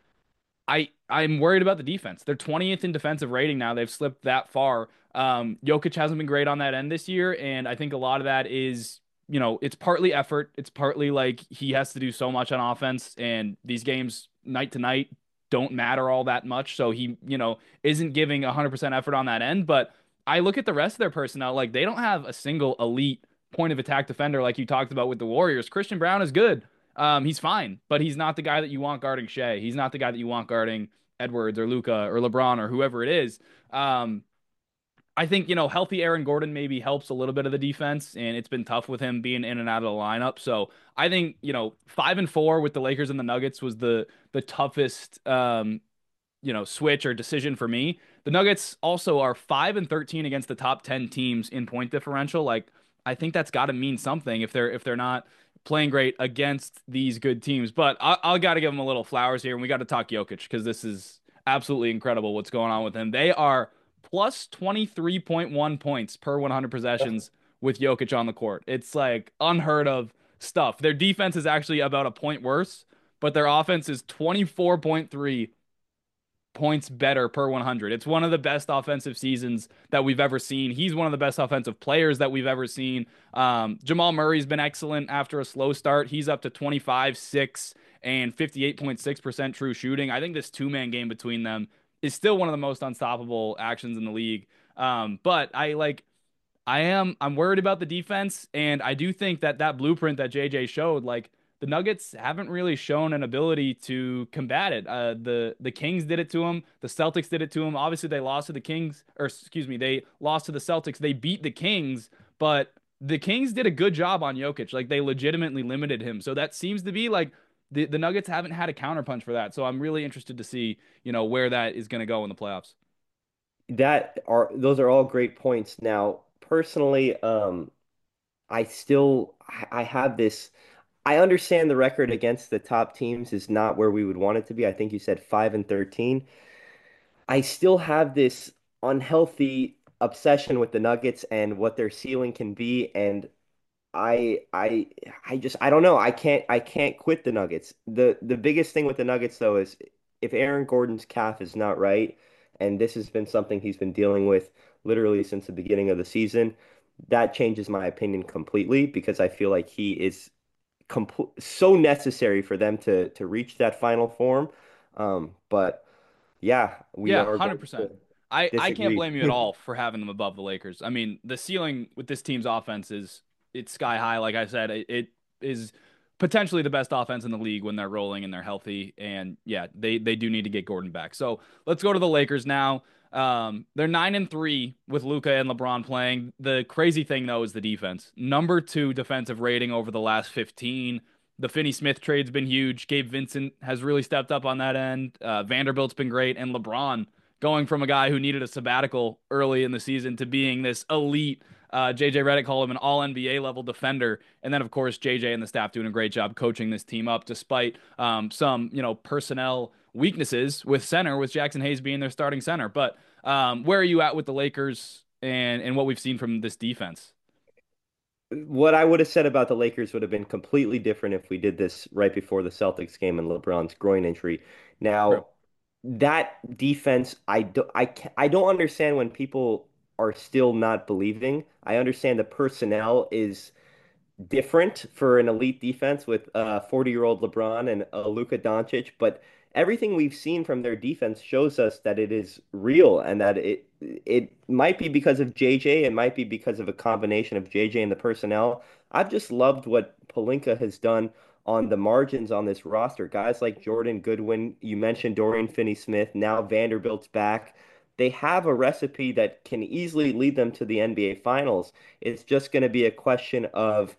I'm worried about the defense. They're 20th in defensive rating now. They've slipped that far. Jokic hasn't been great on that end this year, and I think a lot of that is, it's partly effort. It's partly like he has to do so much on offense, and these games night to night don't matter all that much. So he, isn't giving 100% effort on that end. But I look at the rest of their personnel, like they don't have a single elite point of attack defender like you talked about with the Warriors. Christian Brown is good. He's fine, but he's not the guy that you want guarding Shea. He's not the guy that you want guarding Edwards or Luca or LeBron or whoever it is. Um, I think, healthy Aaron Gordon maybe helps a little bit of the defense, and it's been tough with him being in and out of the lineup. So I think, 5-4 with the Lakers and the Nuggets was the toughest switch or decision for me. The Nuggets also are 5-13 against the top 10 teams in point differential. Like I think that's got to mean something if they're not playing great against these good teams. But I'll got to give them a little flowers here, and we got to talk Jokic because this is absolutely incredible what's going on with him. They are plus 23.1 points per 100 possessions with Jokic on the court. It's like unheard of stuff. Their defense is actually about a point worse, but their offense is 24.3 points better per 100. It's one of the best offensive seasons that we've ever seen. He's one of the best offensive players that we've ever seen. Jamal Murray's been excellent after a slow start. He's up to 25, 6, and 58.6% true shooting. I think this two-man game between them is still one of the most unstoppable actions in the league. But I'm worried about the defense, and I do think that blueprint that JJ showed, like the Nuggets haven't really shown an ability to combat it. The Kings did it to them. The Celtics did it to them. Obviously, they lost to the Kings, or excuse me, they lost to the Celtics. They beat the Kings, but the Kings did a good job on Jokic. Like they legitimately limited him. So that seems to be like the Nuggets haven't had a counterpunch for that. So I'm really interested to see, where that is going to go in the playoffs. Those are all great points. Now, personally, I have this. I understand the record against the top teams is not where we would want it to be. I think you said 5-13. I still have this unhealthy obsession with the Nuggets and what their ceiling can be, and I I I don't know. I can't quit the Nuggets. The biggest thing with the Nuggets though is if Aaron Gordon's calf is not right, and this has been something he's been dealing with literally since the beginning of the season, that changes my opinion completely because I feel like he is so necessary for them to reach that final form. But yeah, we Yeah, are going 100%. to I can't disagree. blame you at all for having them above the Lakers. I mean, the ceiling with this team's offense is it's sky high. Like I said, it is potentially the best offense in the league when they're rolling and they're healthy. And yeah, they do need to get Gordon back. So let's go to the Lakers now. They're 9-3 with Luca and LeBron playing. The crazy thing though is the defense. Number two defensive rating over the last 15. The Finney Smith trade's been huge. Gabe Vincent has really stepped up on that end. Vanderbilt's been great, and LeBron going from a guy who needed a sabbatical early in the season to being this elite. JJ Redick called him an all NBA level defender. And then, of course, JJ and the staff doing a great job coaching this team up despite some, personnel weaknesses with center, with Jackson Hayes being their starting center. But where are you at with the Lakers and what we've seen from this defense? what I would have said about the Lakers would have been completely different if we did this right before the Celtics game and LeBron's groin injury. True. Now, that defense, I don't understand when people are still not believing. I understand the personnel is different for an elite defense with 40-year-old LeBron and Luka Doncic, but everything we've seen from their defense shows us that it is real and that it might be because of JJ, it might be because of a combination of JJ and the personnel. I've just loved what Pelinka has done on the margins on this roster. Guys like Jordan Goodwin, you mentioned Dorian Finney-Smith, now Vanderbilt's back. They have a recipe that can easily lead them to the NBA Finals. It's just going to be a question of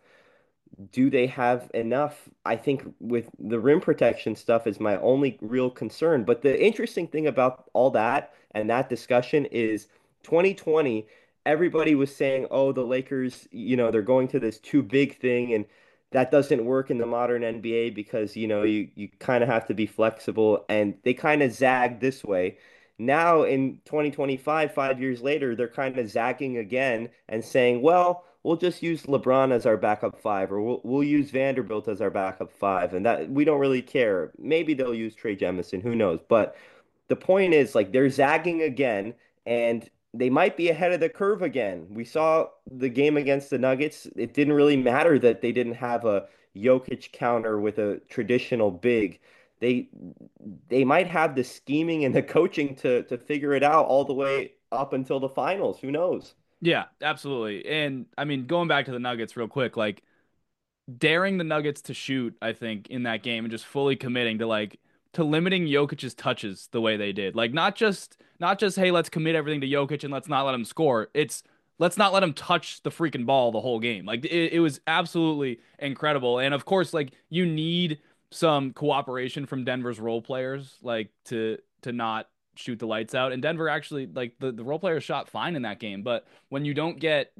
do they have enough? I think with the rim protection stuff is my only real concern. But the interesting thing about all that and that discussion is 2020, everybody was saying, oh, the Lakers, they're going to this too big thing and that doesn't work in the modern NBA because, you kind of have to be flexible and they kind of zag this way. Now in 2025, 5 years later, they're kind of zagging again and saying, well, we'll just use LeBron as our backup five, or we'll use Vanderbilt as our backup five, and that we don't really care. Maybe they'll use Trey Jemison, who knows? But the point is, like, they're zagging again, and they might be ahead of the curve again. We saw the game against the Nuggets. It didn't really matter that they didn't have a Jokic counter with a traditional big. They they might have the scheming and the coaching to figure it out all the way up until the finals. Who knows? Yeah, absolutely. And I mean, going back to the Nuggets real quick, like daring the Nuggets to shoot, I think, in that game and just fully committing to to limiting Jokic's touches the way they did. Like not just hey, let's commit everything to Jokic and let's not let him score. It's let's not let him touch the freaking ball the whole game. Like it was absolutely incredible. And of course, like you need some cooperation from Denver's role players, like to not shoot the lights out. And Denver actually like the role players shot fine in that game. But when you don't get,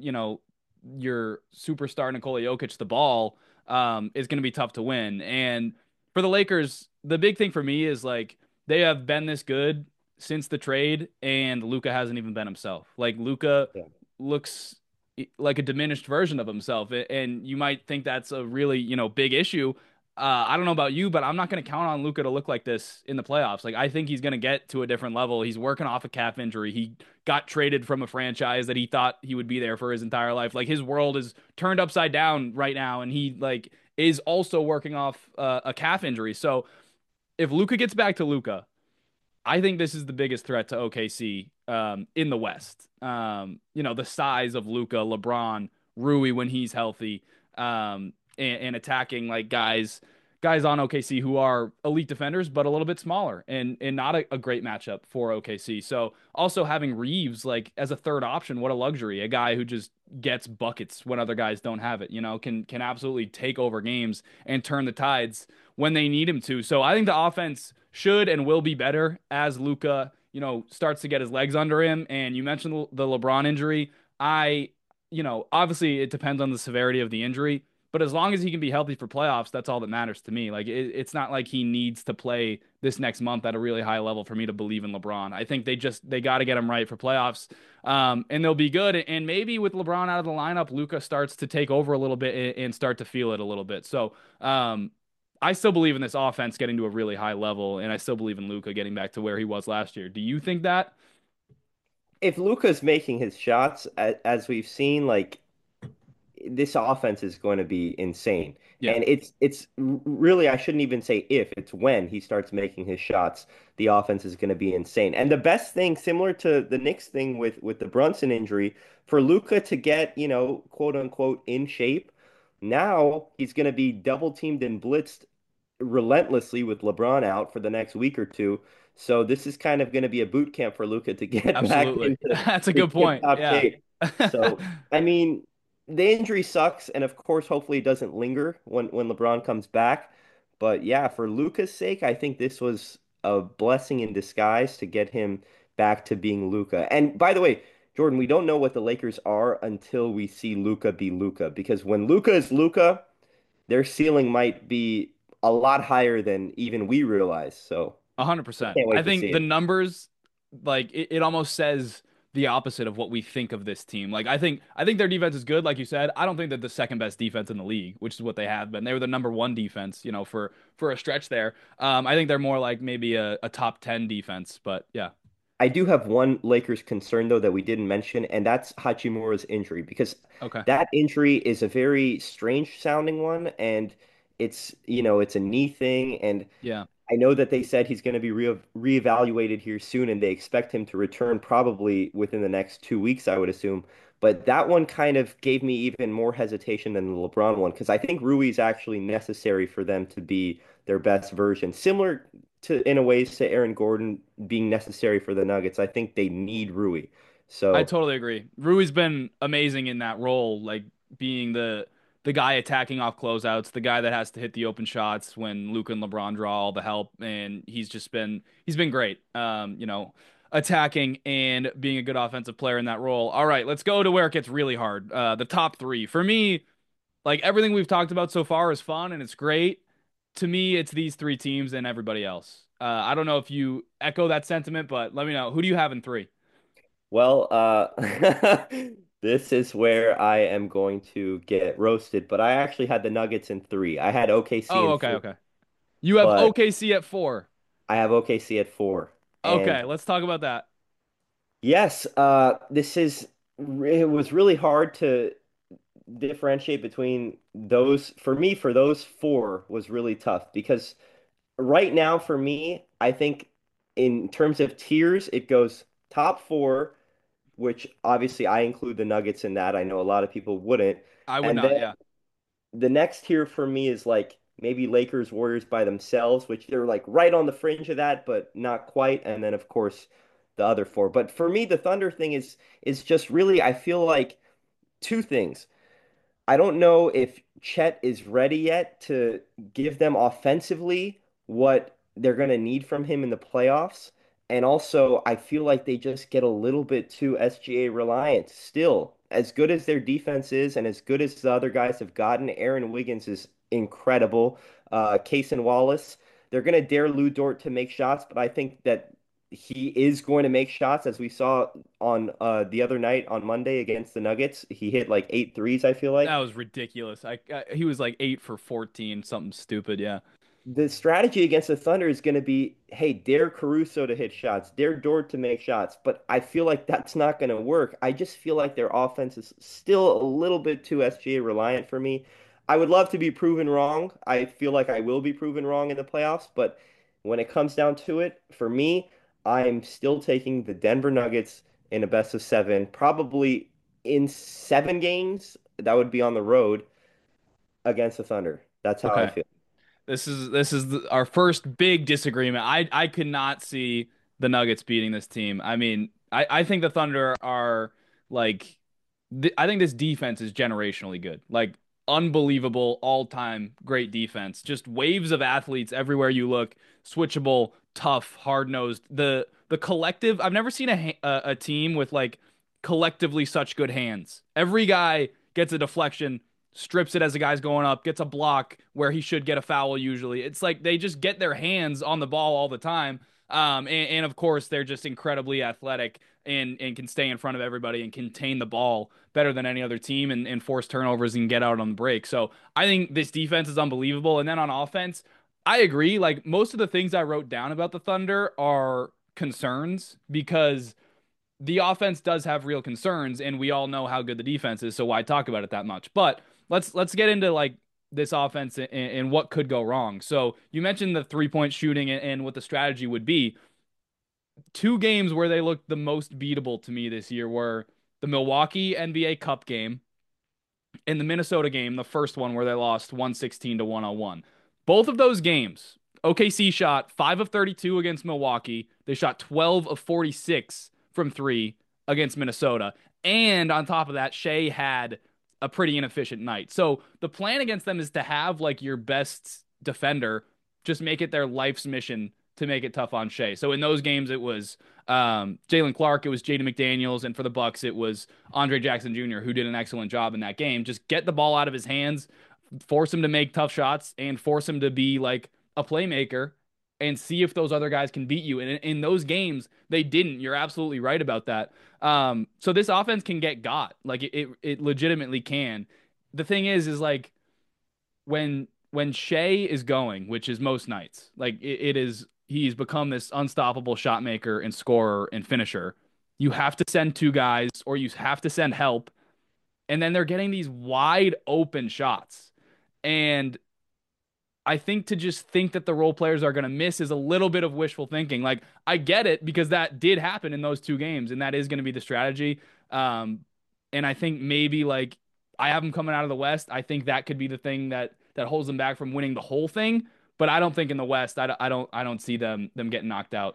your superstar Nikola Jokic the ball, is going to be tough to win. And for the Lakers, the big thing for me is like they have been this good since the trade, and Luka hasn't even been himself. Like Luka Yeah. looks like a diminished version of himself, and you might think that's a really big issue. I don't know about you, but I'm not going to count on Luka to look like this in the playoffs. Like I think he's going to get to a different level. He's working off a calf injury. He got traded from a franchise that he thought he would be there for his entire life. Like his world is turned upside down right now, and he like is also working off a calf injury. So if Luka gets back to Luka, I think this is the biggest threat to OKC in the West. The size of Luka, LeBron, Rui when he's healthy, and attacking like guys on OKC who are elite defenders, but a little bit smaller and not a great matchup for OKC. So also having Reeves like as a third option, what a luxury. A guy who just gets buckets when other guys don't have it, can absolutely take over games and turn the tides when they need him to. So I think the offense should and will be better as Luka, starts to get his legs under him. And you mentioned the LeBron injury. Obviously it depends on the severity of the injury, but as long as he can be healthy for playoffs, that's all that matters to me. Like it's not like he needs to play this next month at a really high level for me to believe in LeBron. I think they got to get him right for playoffs, and they'll be good. And maybe with LeBron out of the lineup, Luka starts to take over a little bit and start to feel it a little bit. So I still believe in this offense getting to a really high level, and I still believe in Luka getting back to where he was last year. Do you think that? If Luka's making his shots, as we've seen, like this offense is going to be insane. Yeah, And it's really I shouldn't even say if, it's when he starts making his shots, the offense is going to be insane. And the best thing, similar to the Knicks thing with the Brunson injury, for Luka to get, quote unquote in shape, now he's going to be double teamed and blitzed relentlessly with LeBron out for the next week or two. So this is kind of going to be a boot camp for Luka to get back absolutely. into That's a good point. tip-top Yeah. shape. So, I mean, the injury sucks, and of course, hopefully it doesn't linger when LeBron comes back. But yeah, for Luka's sake, I think this was a blessing in disguise to get him back to being Luka. And by the way, Jordan, we don't know what the Lakers are until we see Luka be Luka, because when Luka is Luka, their ceiling might be a lot higher than even we realize. So I 100%. can't I wait to see think the it. numbers, like it almost says the opposite of what we think of this team. Like I think their defense is good, like you said. I don't think they're the second best defense in the league, which is what they have been. They were the number one defense, for a stretch there. I think they're more like maybe a top 10 defense, but yeah. I do have one Lakers concern though that we didn't mention, and that's Hachimura's injury because Okay. that injury is a very strange sounding one, and it's a knee thing, and Yeah. I know that they said he's going to be reevaluated here soon, and they expect him to return probably within the next 2 weeks, I would assume. But that one kind of gave me even more hesitation than the LeBron one because I think Rui is actually necessary for them to be their best version. Similar to, in a ways, to Aaron Gordon being necessary for the Nuggets. I think they need Rui. I So totally agree. Rui's been amazing in that role, like being the guy attacking off closeouts, the guy that has to hit the open shots when Luka and LeBron draw all the help, and he's been great. Attacking and being a good offensive player in that role. All right, let's go to where it gets really hard. The top three. For me, like everything we've talked about so far is fun and it's great. To me, it's these three teams and everybody else. I don't know if you echo that sentiment, but let me know. Who do you have in three? Well, this is where I am going to get roasted, but I actually had the Nuggets in three. I had OKC Oh, in okay, four, okay. You have but OKC at four. I have OKC at four. Okay, And let's talk about that. yes, it was really hard to differentiate between those. For me, for those four was really tough because right now for me, I think in terms of tiers, it goes top four, which obviously I include the Nuggets in that. I know a lot of people wouldn't. I would And not, then yeah. the next tier for me is like maybe Lakers, Warriors by themselves, which they're like right on the fringe of that, but not quite. And then of course the other four. But for me, the Thunder thing is just really I feel like two things. I don't know if Chet is ready yet to give them offensively what they're going to need from him in the playoffs. And also, I feel like they just get a little bit too SGA reliant still. As good as their defense is and as good as the other guys have gotten, Aaron Wiggins is incredible. Cason Wallace, they're going to dare Lou Dort to make shots, but I think that he is going to make shots, as we saw on the other night on Monday against the Nuggets. He hit like 8 threes, I feel That like. was ridiculous. He was like 8 for 14, something stupid, yeah. The strategy against the Thunder is going to be, hey, dare Caruso to hit shots, dare Dort to make shots. But I feel like that's not going to work. I just feel like their offense is still a little bit too SGA reliant for me. I would love to be proven wrong. I feel like I will be proven wrong in the playoffs. But when it comes down to it, for me, I'm still taking the Denver Nuggets in a best of seven, probably in 7 games. That would be on the road against the Thunder. That's how I Okay. feel. This is our first big disagreement. I could not see the Nuggets beating this team. I mean, I think the Thunder are like I think this defense is generationally good. Like unbelievable all-time great defense. Just waves of athletes everywhere you look, switchable, tough, hard-nosed. The collective, I've never seen a team with like collectively such good hands. Every guy gets a deflection, strips it as the guy's going up, gets a block where he should get a foul usually. It's like they just get their hands on the ball all the time. And of course, they're just incredibly athletic and can stay in front of everybody and contain the ball better than any other team and force turnovers and get out on the break. So I think this defense is unbelievable. And then on offense, I agree. Like most of the things I wrote down about the Thunder are concerns because the offense does have real concerns, and we all know how good the defense is, so why talk about it that much? But let's get into like this offense and what could go wrong. So you mentioned the 3-point shooting and what the strategy would be. Two games where they looked the most beatable to me this year were the Milwaukee NBA Cup game in the Minnesota game, the first one where they lost 116 to 101. Both of those games, OKC shot 5 of 32 against Milwaukee. They shot 12 of 46 from 3 against Minnesota. And on top of that, Shea had a pretty inefficient night. So the plan against them is to have like your best defender just make it their life's mission to make it tough on Shea. So in those games, it was Jalen Clark, it was Jaden McDaniels, and for the Bucks, it was Andre Jackson Jr., who did an excellent job in that game. Just get the ball out of his hands, force him to make tough shots, and force him to be like a playmaker and see if those other guys can beat you. And in those games, they didn't. You're absolutely right about that. So this offense can get got. Like it legitimately can. The thing is like when Shea is going, which is most nights, like it is he's become this unstoppable shot maker and scorer and finisher. You have to send two guys or you have to send help, and then they're getting these wide open shots. And I think to just think that the role players are going to miss is a little bit of wishful thinking. Like I get it because that did happen in those two games, and that is going to be the strategy. Um, and I think maybe like I have them coming out of the West. I think that could be the thing that holds them back from winning the whole thing. But I don't think in the West, I don't see them getting knocked out.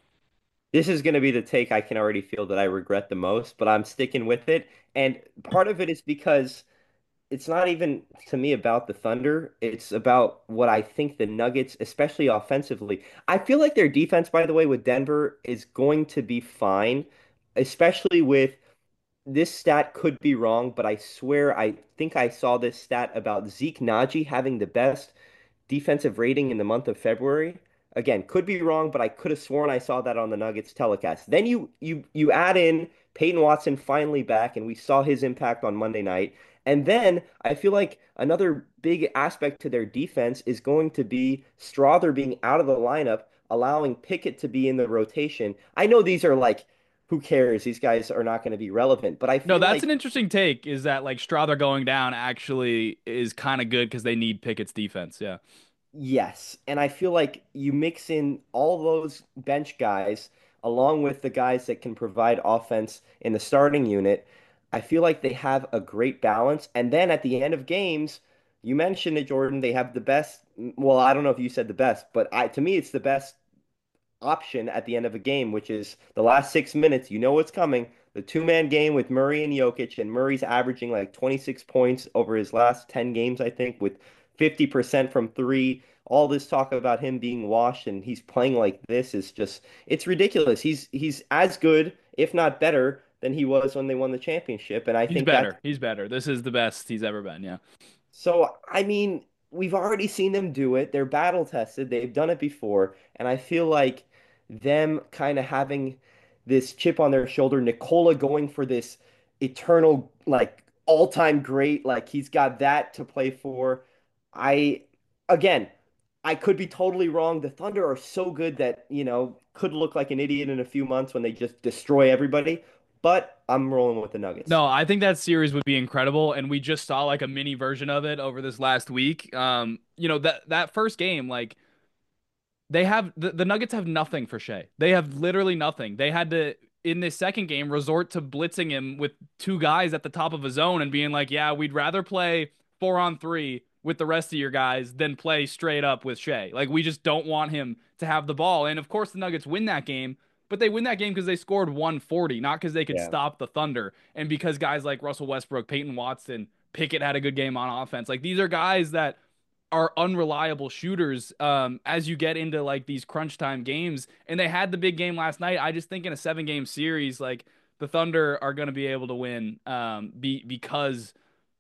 This is going to be the take I can already feel that I regret the most, but I'm sticking with it. And part of it is because it's not even to me about the Thunder. It's about what I think the Nuggets, especially offensively. I feel like their defense, by the way, with Denver is going to be fine, especially with this stat could be wrong, but I swear I think I saw this stat about Zeke Naji having the best defensive rating in the month of February. Again, could be wrong, but I could have sworn I saw that on the Nuggets telecast. Then you add in Peyton Watson finally back, and we saw his impact on Monday night. And then I feel like another big aspect to their defense is going to be Strother being out of the lineup, allowing Pickett to be in the rotation. I know these are like, who cares? These guys are not going to be relevant, but I No, feel that's an like interesting take. Is that like Strother going down actually is kind of good because they need Pickett's defense. Yeah. yes, and I feel like you mix in all those bench guys along with the guys that can provide offense in the starting unit. I feel like they have a great balance. And then at the end of games, you mentioned it, Jordan, they have the best. Well, I don't know if you said the best, but to me, it's the best option at the end of a game, which is the last 6 minutes. You know what's coming. The two-man game with Murray and Jokic, and Murray's averaging like 26 points over his last 10 games, I think, with 50% from three. All this talk about him being washed and he's playing like this is just it's ridiculous. He's as good, if not better, than he was when they won the championship. And I He's think that's better. He's better. This is the best he's ever been. Yeah. so, I mean, we've already seen them do it. They're battle tested. They've done it before. And I feel like them kind of having this chip on their shoulder, Nikola going for this eternal, like all-time great, like he's got that to play for. I, again, I could be totally wrong. The Thunder are so good that, could look like an idiot in a few months when they just destroy everybody. But I'm rolling with the Nuggets. No, I think that series would be incredible, and we just saw like a mini version of it over this last week. That first game, like they have the Nuggets have nothing for Shea. They have literally nothing. They had to in this second game resort to blitzing him with two guys at the top of a zone and being like, "Yeah, we'd rather play 4-on-3 with the rest of your guys than play straight up with Shea. Like we just don't want him to have the ball." And of course, the Nuggets win that game, but they win that game because they scored 140, not because they could Yeah. stop the Thunder, and because guys like Russell Westbrook, Peyton Watson, Pickett had a good game on offense. Like these are guys that are unreliable shooters as you get into like these crunch time games. And they had the big game last night. I just think in a 7 game series, like the Thunder are going to be able to win because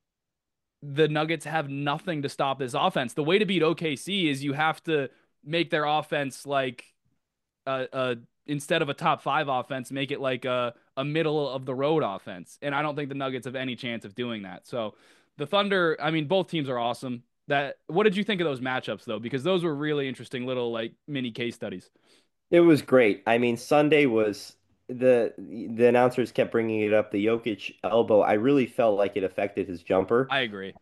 the Nuggets have nothing to stop this offense. The way to beat OKC is you have to make their offense like instead of a top five offense, make it like a middle of the road offense. And I don't think the Nuggets have any chance of doing that. So the Thunder, I mean, both teams are awesome. That what did you think of those matchups though? Because those were really interesting little like mini case studies. It was great. I mean, Sunday was the announcers kept bringing it up. The Jokic elbow, I really felt like it affected his jumper. I agree.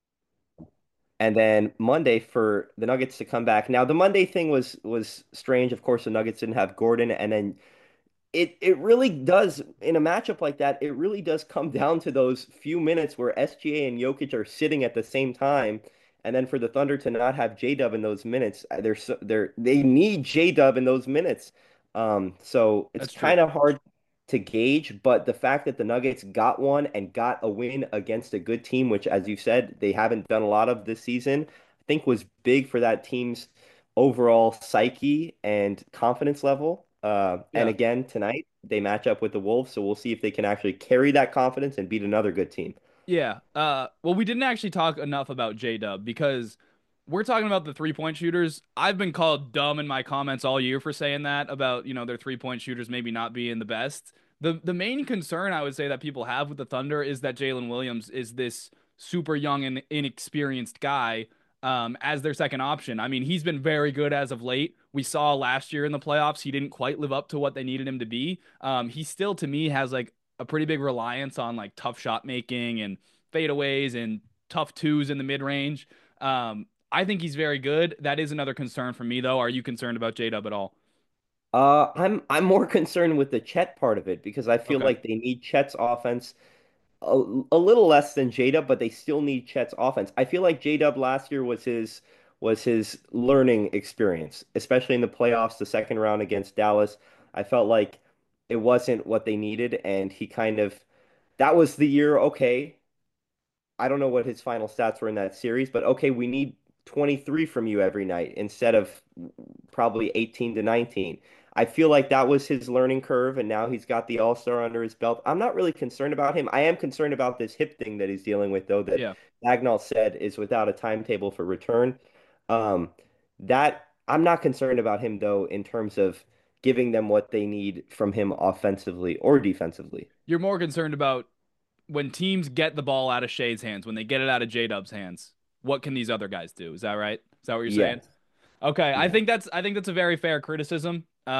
And then Monday for the Nuggets to come back. Now, the Monday thing was strange. Of course, the Nuggets didn't have Gordon, and then it really does in a matchup like that, it really does come down to those few minutes where SGA and Jokic are sitting at the same time. And then for the Thunder to not have J-Dub in those minutes, they need J-Dub in those minutes. So it's That's true. kind of hard to gauge, but the fact that the Nuggets got one and got a win against a good team, which as you said, they haven't done a lot of this season, I think was big for that team's overall psyche and confidence level. And Yeah. again, tonight they match up with the Wolves, so we'll see if they can actually carry that confidence and beat another good team. Yeah. Well, we didn't actually talk enough about J Dub because we're talking about the 3-point shooters. I've been called dumb in my comments all year for saying that about, their 3-point shooters maybe not being the best. The main concern I would say that people have with the Thunder is that Jalen Williams is this super young and inexperienced guy as their second option. I mean, he's been very good as of late. We saw last year in the playoffs, he didn't quite live up to what they needed him to be. He still, to me, has like a pretty big reliance on like tough shot making and fadeaways and tough twos in the mid range. I think he's very good. That is another concern for me, though. Are you concerned about J-Dub at all? I'm more concerned with the Chet part of it because I feel Okay. like they need Chet's offense a, a little less than J-Dub, but they still need Chet's offense. I feel like J-Dub last year was his learning experience, especially in the playoffs, the second round against Dallas. I felt like it wasn't what they needed, and he kind of that was the year, okay, I don't know what his final stats were in that series, but okay, we need 23 from you every night instead of probably 18 to 19. I feel like that was his learning curve, and now he's got the All-Star under his belt. I'm not really concerned about him. I am concerned about this hip thing that he's dealing with, though, that Yeah. Bagnall said is without a timetable for return. Um, that I'm not concerned about him, though, in terms of giving them what they need from him offensively or defensively. You're more concerned about when teams get the ball out of Shea's hands, when they get it out of J-Dub's hands, what can these other guys do? Is that right? Is that what you're saying? Yes. Okay, I Yeah. think that's a very fair criticism.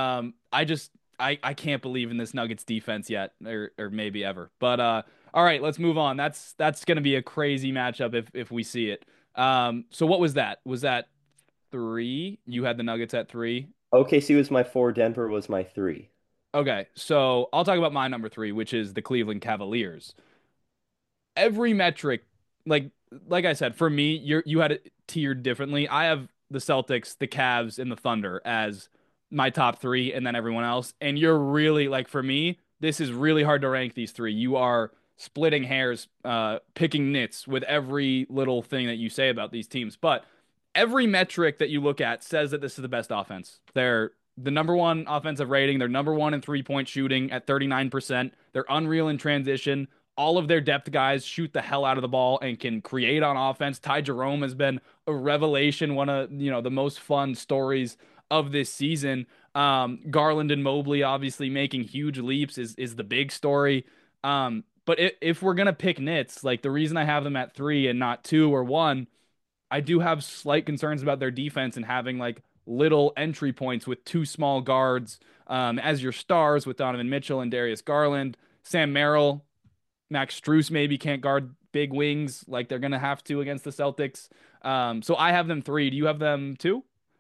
I can't believe in this Nuggets defense yet, or maybe ever. But all right, let's move on. That's gonna be a crazy matchup if we see it. So what was that? Was that three? You had the Nuggets at three. OKC was my four, Denver was my three. Okay, so I'll talk about my number three, which is the Cleveland Cavaliers. Every metric, like like I said, for me, you had it tiered differently. I have the Celtics, the Cavs, and the Thunder as my top three, and then everyone else. And you're really like for me, this is really hard to rank these three. You are splitting hairs, picking nits with every little thing that you say about these teams. But every metric that you look at says that this is the best offense. They're the number one offensive rating. They're number one in 3-point shooting at 39%. They're unreal in transition. All of their depth guys shoot the hell out of the ball and can create on offense. Ty Jerome has been a revelation, one of the most fun stories of this season. Garland and Mobley obviously making huge leaps is the big story. But if we're gonna pick nits, like the reason I have them at three and not two or one, I do have slight concerns about their defense and having like little entry points with two small guards as your stars with Donovan Mitchell and Darius Garland. Sam Merrill, Max Strus maybe can't guard big wings like they're gonna have to against the Celtics. So I have them three. Do you have them two?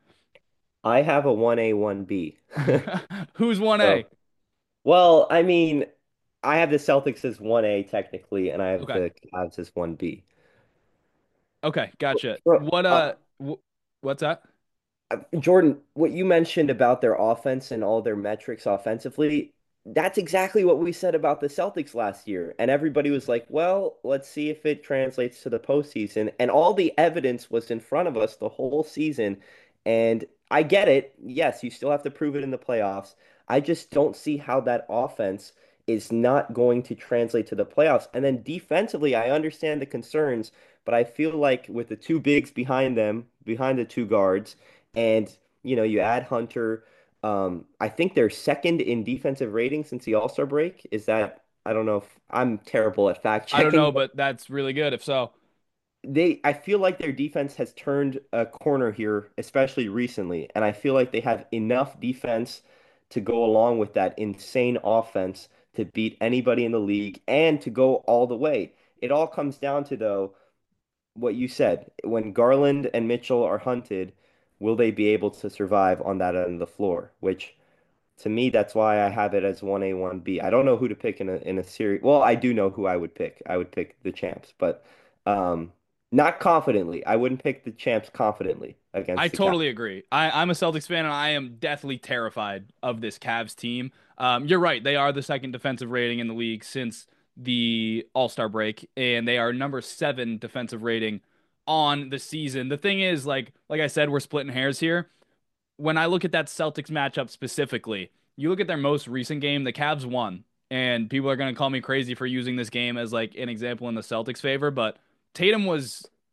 I have a 1A, 1B. Who's one A? So, well, I mean, I have the Celtics as 1A technically, and I have Okay, the Cavs as 1B. okay, gotcha. Bro, What what's that? Jordan, what you mentioned about their offense and all their metrics offensively, that's exactly what we said about the Celtics last year. And everybody was like, well, let's see if it translates to the postseason. And all the evidence was in front of us the whole season. And I get it. Yes, you still have to prove it in the playoffs. I just don't see how that offense is not going to translate to the playoffs. And then defensively, I understand the concerns, but I feel like with the two bigs behind them, behind the two guards, and you add Hunter. I think they're second in defensive rating since the All-Star break. Is that I don't know if I'm terrible at fact I don't checking, know, but but that's really good if so. I feel like their defense has turned a corner here, especially recently, and I feel like they have enough defense to go along with that insane offense to beat anybody in the league and to go all the way. It all comes down to though what you said. When Garland and Mitchell are hunted, will they be able to survive on that end of the floor? Which to me, that's why I have it as 1A, 1B. I don't know who to pick in a series. Well, I do know who I would pick. I would pick the champs, but um not confidently. I wouldn't pick the champs confidently I against the Cavs. totally agree. I'm a Celtics fan and I am deathly terrified of this Cavs team. You're right. They are the second defensive rating in the league since the All-Star break, and they are number seven defensive rating on the season. The thing is, like I said, we're splitting hairs here. When I look at that Celtics matchup specifically, you look at their most recent game, the Cavs won, and people are going to call me crazy for using this game as like an example in the Celtics favor, but Tatum was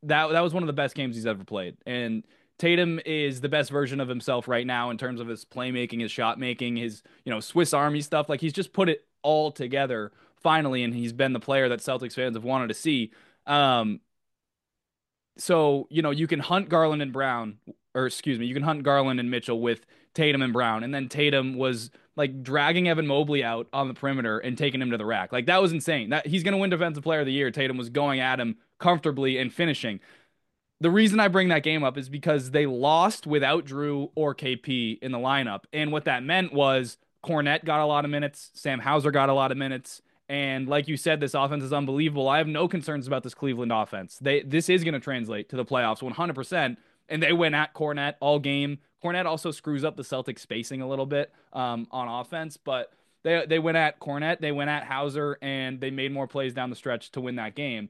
that was one of the best games he's ever played. And Tatum is the best version of himself right now in terms of his playmaking, his shot making, his, Swiss Army stuff. Like he's just put it all together finally, and he's been the player that Celtics fans have wanted to see. Um, so, you can hunt Garland and Brown, or excuse me, you can hunt Garland and Mitchell with Tatum and Brown. And then Tatum was like dragging Evan Mobley out on the perimeter and taking him to the rack. Like that was insane. That he's going to win Defensive Player of the Year. Tatum was going at him comfortably and finishing. The reason I bring that game up is because they lost without Drew or KP in the lineup. And what that meant was Cornette got a lot of minutes, Sam Hauser got a lot of minutes. And like you said, this offense is unbelievable. I have no concerns about this Cleveland offense. This is going to translate to the playoffs 100%. And they went at Cornette all game. Cornette also screws up the Celtics spacing a little bit on offense, but they went at Cornette, they went at Hauser, and they made more plays down the stretch to win that game.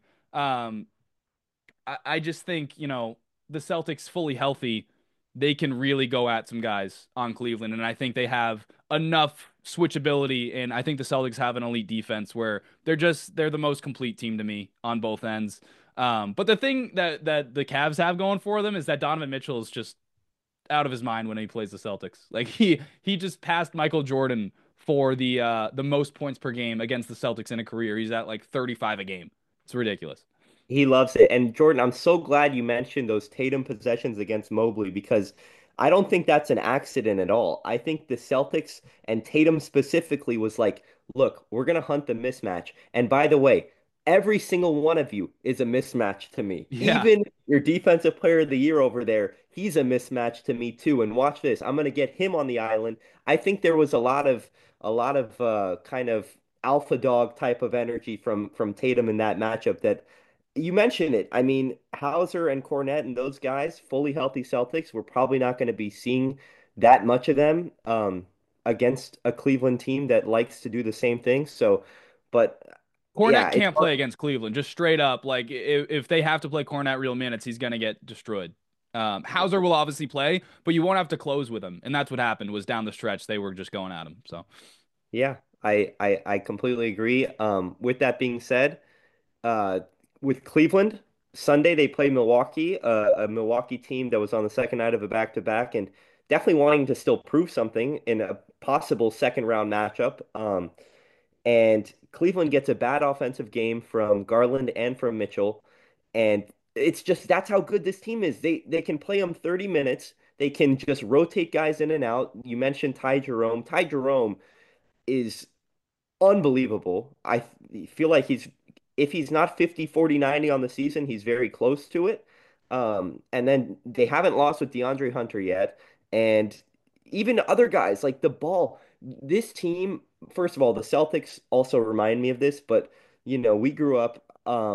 I just think, the Celtics fully healthy, they can really go at some guys on Cleveland. And I think they have enough switchability. And I think the Celtics have an elite defense where they're the most complete team to me on both ends. But the thing that the Cavs have going for them is that Donovan Mitchell is just out of his mind when he plays the Celtics. Like he just passed Michael Jordan for the most points per game against the Celtics in a career. He's at like 35 a game. It's ridiculous. He loves it. And Jordan, I'm so glad you mentioned those Tatum possessions against Mobley because I don't think that's an accident at all. I think the Celtics and Tatum specifically was like, look, we're going to hunt the mismatch. And by the way, every single one of you is a mismatch to me. Yeah. Even your defensive player of the year over there, he's a mismatch to me too. And watch this. I'm going to get him on the island. I think there was a lot of kind of alpha dog type of energy from Tatum in that matchup that you mentioned it. I mean, Hauser and Cornette and those guys, fully healthy Celtics, we're probably not going to be seeing that much of them against a Cleveland team that likes to do the same thing. So, but yeah, Cornette it's can't play against Cleveland, just straight up. Like if they have to play Cornette real minutes, he's gonna get destroyed. Hauser will obviously play, but you won't have to close with him, and that's what happened. Was down the stretch they were just going at him. So yeah, I completely agree. With that being said, uh, with Cleveland, Sunday they play Milwaukee, a Milwaukee team that was on the second night of a back-to-back and definitely wanting to still prove something in a possible second round matchup. And Cleveland gets a bad offensive game from Garland and from Mitchell, and it's just that's how good this team is. They can play them 30 minutes. They can just rotate guys in and out. You mentioned Ty Jerome. Ty Jerome is unbelievable. Feel like if he's not 50, 40, 90 on the season, he's very close to it. And then they haven't lost with DeAndre Hunter yet. And even other guys like the ball, this team, first of all, the Celtics also remind me of this, but we grew up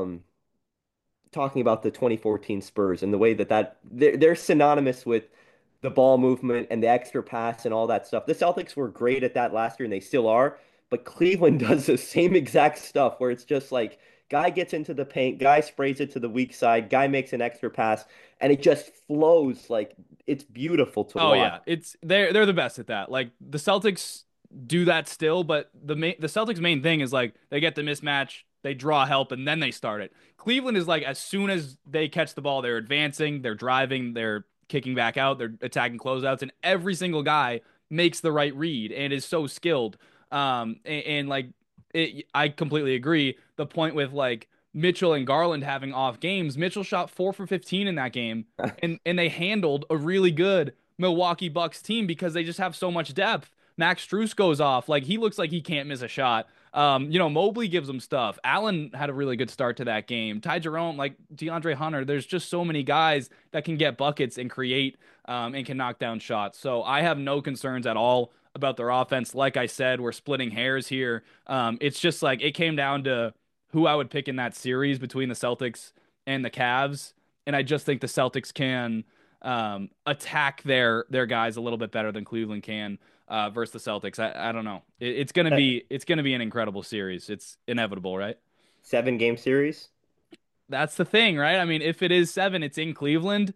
talking about the 2014 Spurs and the way that they're synonymous with the ball movement and the extra pass and all that stuff. The Celtics were great at that last year and they still are, but Cleveland does the same exact stuff where it's just like guy gets into the paint, guy sprays it to the weak side, guy makes an extra pass, and it just flows like it's beautiful to oh watch. yeah, they're the best at that. Like the Celtics do that still, but the Celtics main thing is like they get the mismatch, they draw help, and then they start it. Cleveland is like as soon as they catch the ball, they're advancing, they're driving, they're kicking back out, they're attacking closeouts, and every single guy makes the right read and is so skilled. And like I completely agree. The point with like Mitchell and Garland having off games, Mitchell shot 4 for 15 in that game, and they handled a really good Milwaukee Bucks team because they just have so much depth. Max Strus goes off. Like he looks like he can't miss a shot. Mobley gives him stuff. Allen had a really good start to that game. Ty Jerome, like DeAndre Hunter, there's just so many guys that can get buckets and create and can knock down shots. So I have no concerns at all about their offense. Like I said, we're splitting hairs here. It's just like it came down to who I would pick in that series between the Celtics and the Cavs, and I just think the Celtics can attack their guys a little bit better than Cleveland can versus the Celtics. I don't know. It's gonna be an incredible series. It's inevitable, right? 7 game series, That's the thing, right? I mean, if it is seven, it's in Cleveland.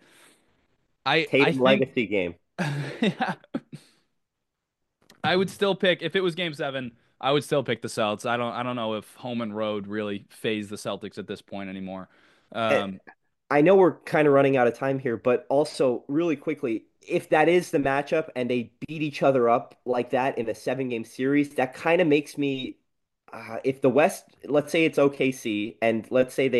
I Tatum think legacy game. I would still pick if it was Game 7. I would still pick the Celts. I don't know if home and road really phase the Celtics at this point anymore. Eh, Um, I know we're kind of running out of time here, but also really quickly, if that is the matchup and they beat each other up like that in a 7 game series, that kind of makes me, if the West, let's say it's OKC, and let's say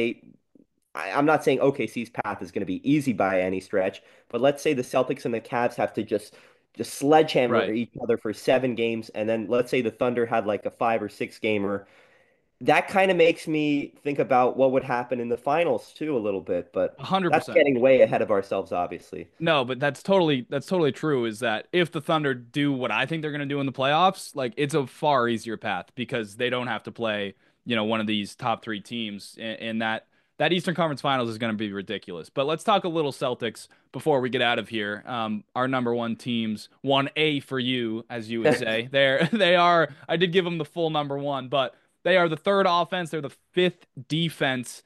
I'm not saying OKC's path is going to be easy by any stretch, but let's say the Celtics and the Cavs have to just sledgehammer Right. each other for 7 games, and then let's say the Thunder had like a 5 or 6 gamer. That kind of makes me think about what would happen in the finals too a little bit, but that's 100%. getting way ahead of ourselves, obviously. No, but that's totally true. Is that if the Thunder do what I think they're going to do in the playoffs, like it's a far easier path because they don't have to play, one of these top three teams, and that Eastern Conference Finals is going to be ridiculous. But let's talk a little Celtics before we get out of here. Our number one teams, 1A for you, as you would say. They are. I did give them the full number one, but they are the third offense. They're the fifth defense.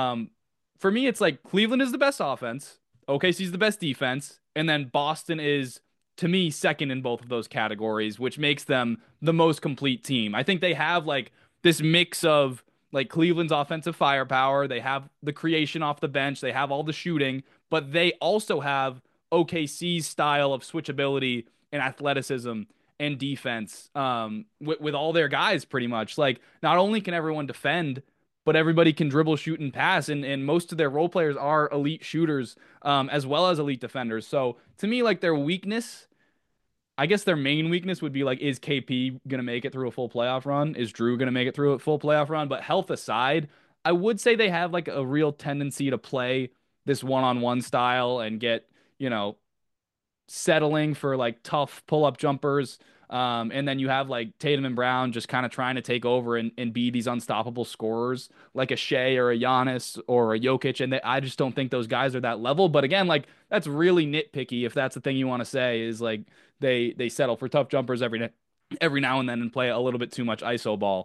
For me, it's like Cleveland is the best offense. OKC's the best defense, and then Boston is, to me, second in both of those categories, which makes them the most complete team. I think they have like this mix of like Cleveland's offensive firepower, they have the creation off the bench, they have all the shooting, but they also have OKC's style of switchability and athleticism and defense with all their guys pretty much. Like not only can everyone defend, but everybody can dribble, shoot, and pass. And most of their role players are elite shooters, as well as elite defenders. So to me, like their weakness, I guess their main weakness would be like, is KP gonna make it through a full playoff run? Is Drew gonna make it through a full playoff run? But health aside, I would say they have like a real tendency to play this one-on-one style and get, you know, settling for like tough pull-up jumpers. And then you have like Tatum and Brown just kind of trying to take over and be these unstoppable scorers like a Shea or a Giannis or a Jokic. And I just don't think those guys are that level. But again, like that's really nitpicky if that's the thing you want to say is like they settle for tough jumpers every now and then and play a little bit too much ISO ball.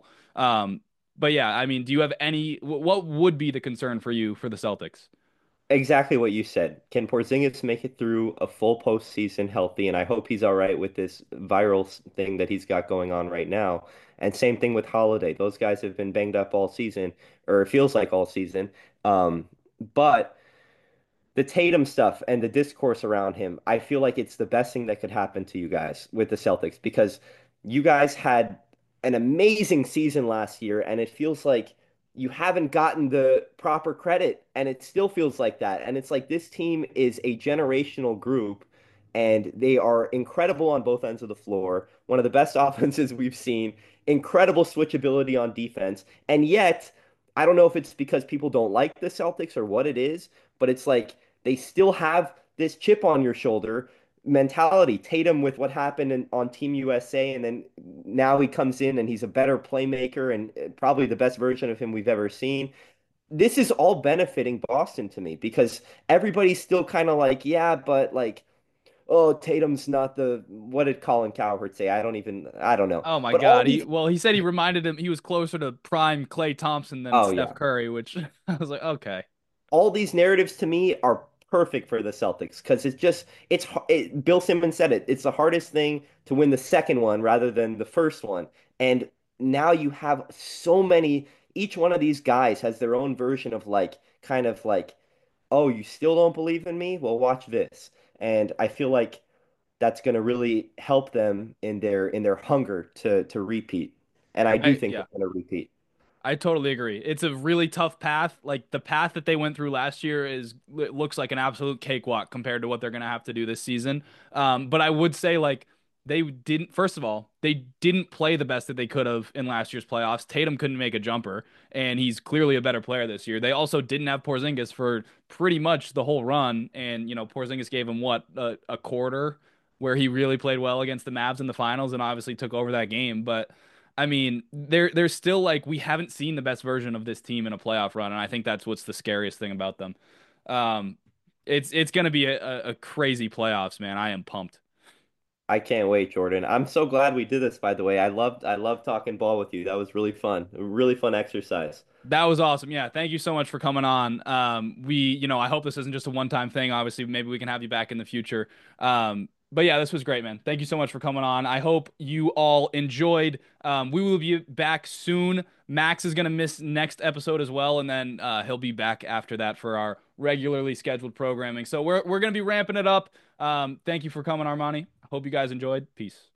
But yeah, I mean, do you have what would be the concern for you for the Celtics? Exactly what you said. Can Porzingis make it through a full postseason healthy? And I hope he's all right with this viral thing that he's got going on right now. And same thing with Holiday. Those guys have been banged up all season, or it feels like all season. But the Tatum stuff and the discourse around him, I feel like it's the best thing that could happen to you guys with the Celtics because you guys had an amazing season last year, and it feels like you haven't gotten the proper credit, and it still feels like that. And it's like this team is a generational group, and they are incredible on both ends of the floor. One of the best offenses we've seen, incredible switchability on defense, and yet I don't know if it's because people don't like the Celtics or what it is, but it's like they still have this chip on your shoulder mentality. Tatum with what happened on Team USA, and then now he comes in and he's a better playmaker and probably the best version of him we've ever seen. This is all benefiting Boston to me because everybody's still kind of like, yeah, but like, oh, Tatum's not the what did Colin Cowherd say? I don't know. Oh my But all God. these, He said he reminded him he was closer to prime Klay Thompson than oh Steph yeah, Curry, which I was like, okay. all these narratives to me are perfect for the Celtics because Bill Simmons said it. It's the hardest thing to win the second one rather than the first one. And now you have so many, each one of these guys has their own version of like, kind of like, oh, you still don't believe in me? Well, watch this. And I feel like that's going to really help them in their hunger to repeat. And I do think Yeah. they're going to repeat. I totally agree. It's a really tough path. Like the path that they went through last year it looks like an absolute cakewalk compared to what they're gonna have to do this season. But I would say like they didn't. First of all, they didn't play the best that they could have in last year's playoffs. Tatum couldn't make a jumper, and he's clearly a better player this year. They also didn't have Porzingis for pretty much the whole run, and Porzingis gave him what a quarter where he really played well against the Mavs in the finals, and obviously took over that game, but. I mean, they're still like we haven't seen the best version of this team in a playoff run, and I think that's what's the scariest thing about them. Um, it's gonna be a crazy playoffs, man. I am pumped. I can't wait, Jordan. I'm so glad we did this, by the way. I loved talking ball with you. That was really fun. A really fun exercise. That was awesome. Yeah, thank you so much for coming on. I hope this isn't just a one-time thing. Obviously, maybe we can have you back in the future. But yeah, this was great, man. Thank you so much for coming on. I hope you all enjoyed. We will be back soon. Max is gonna miss next episode as well, and then he'll be back after that for our regularly scheduled programming. So we're gonna be ramping it up. Thank you for coming, Armani. Hope you guys enjoyed. Peace.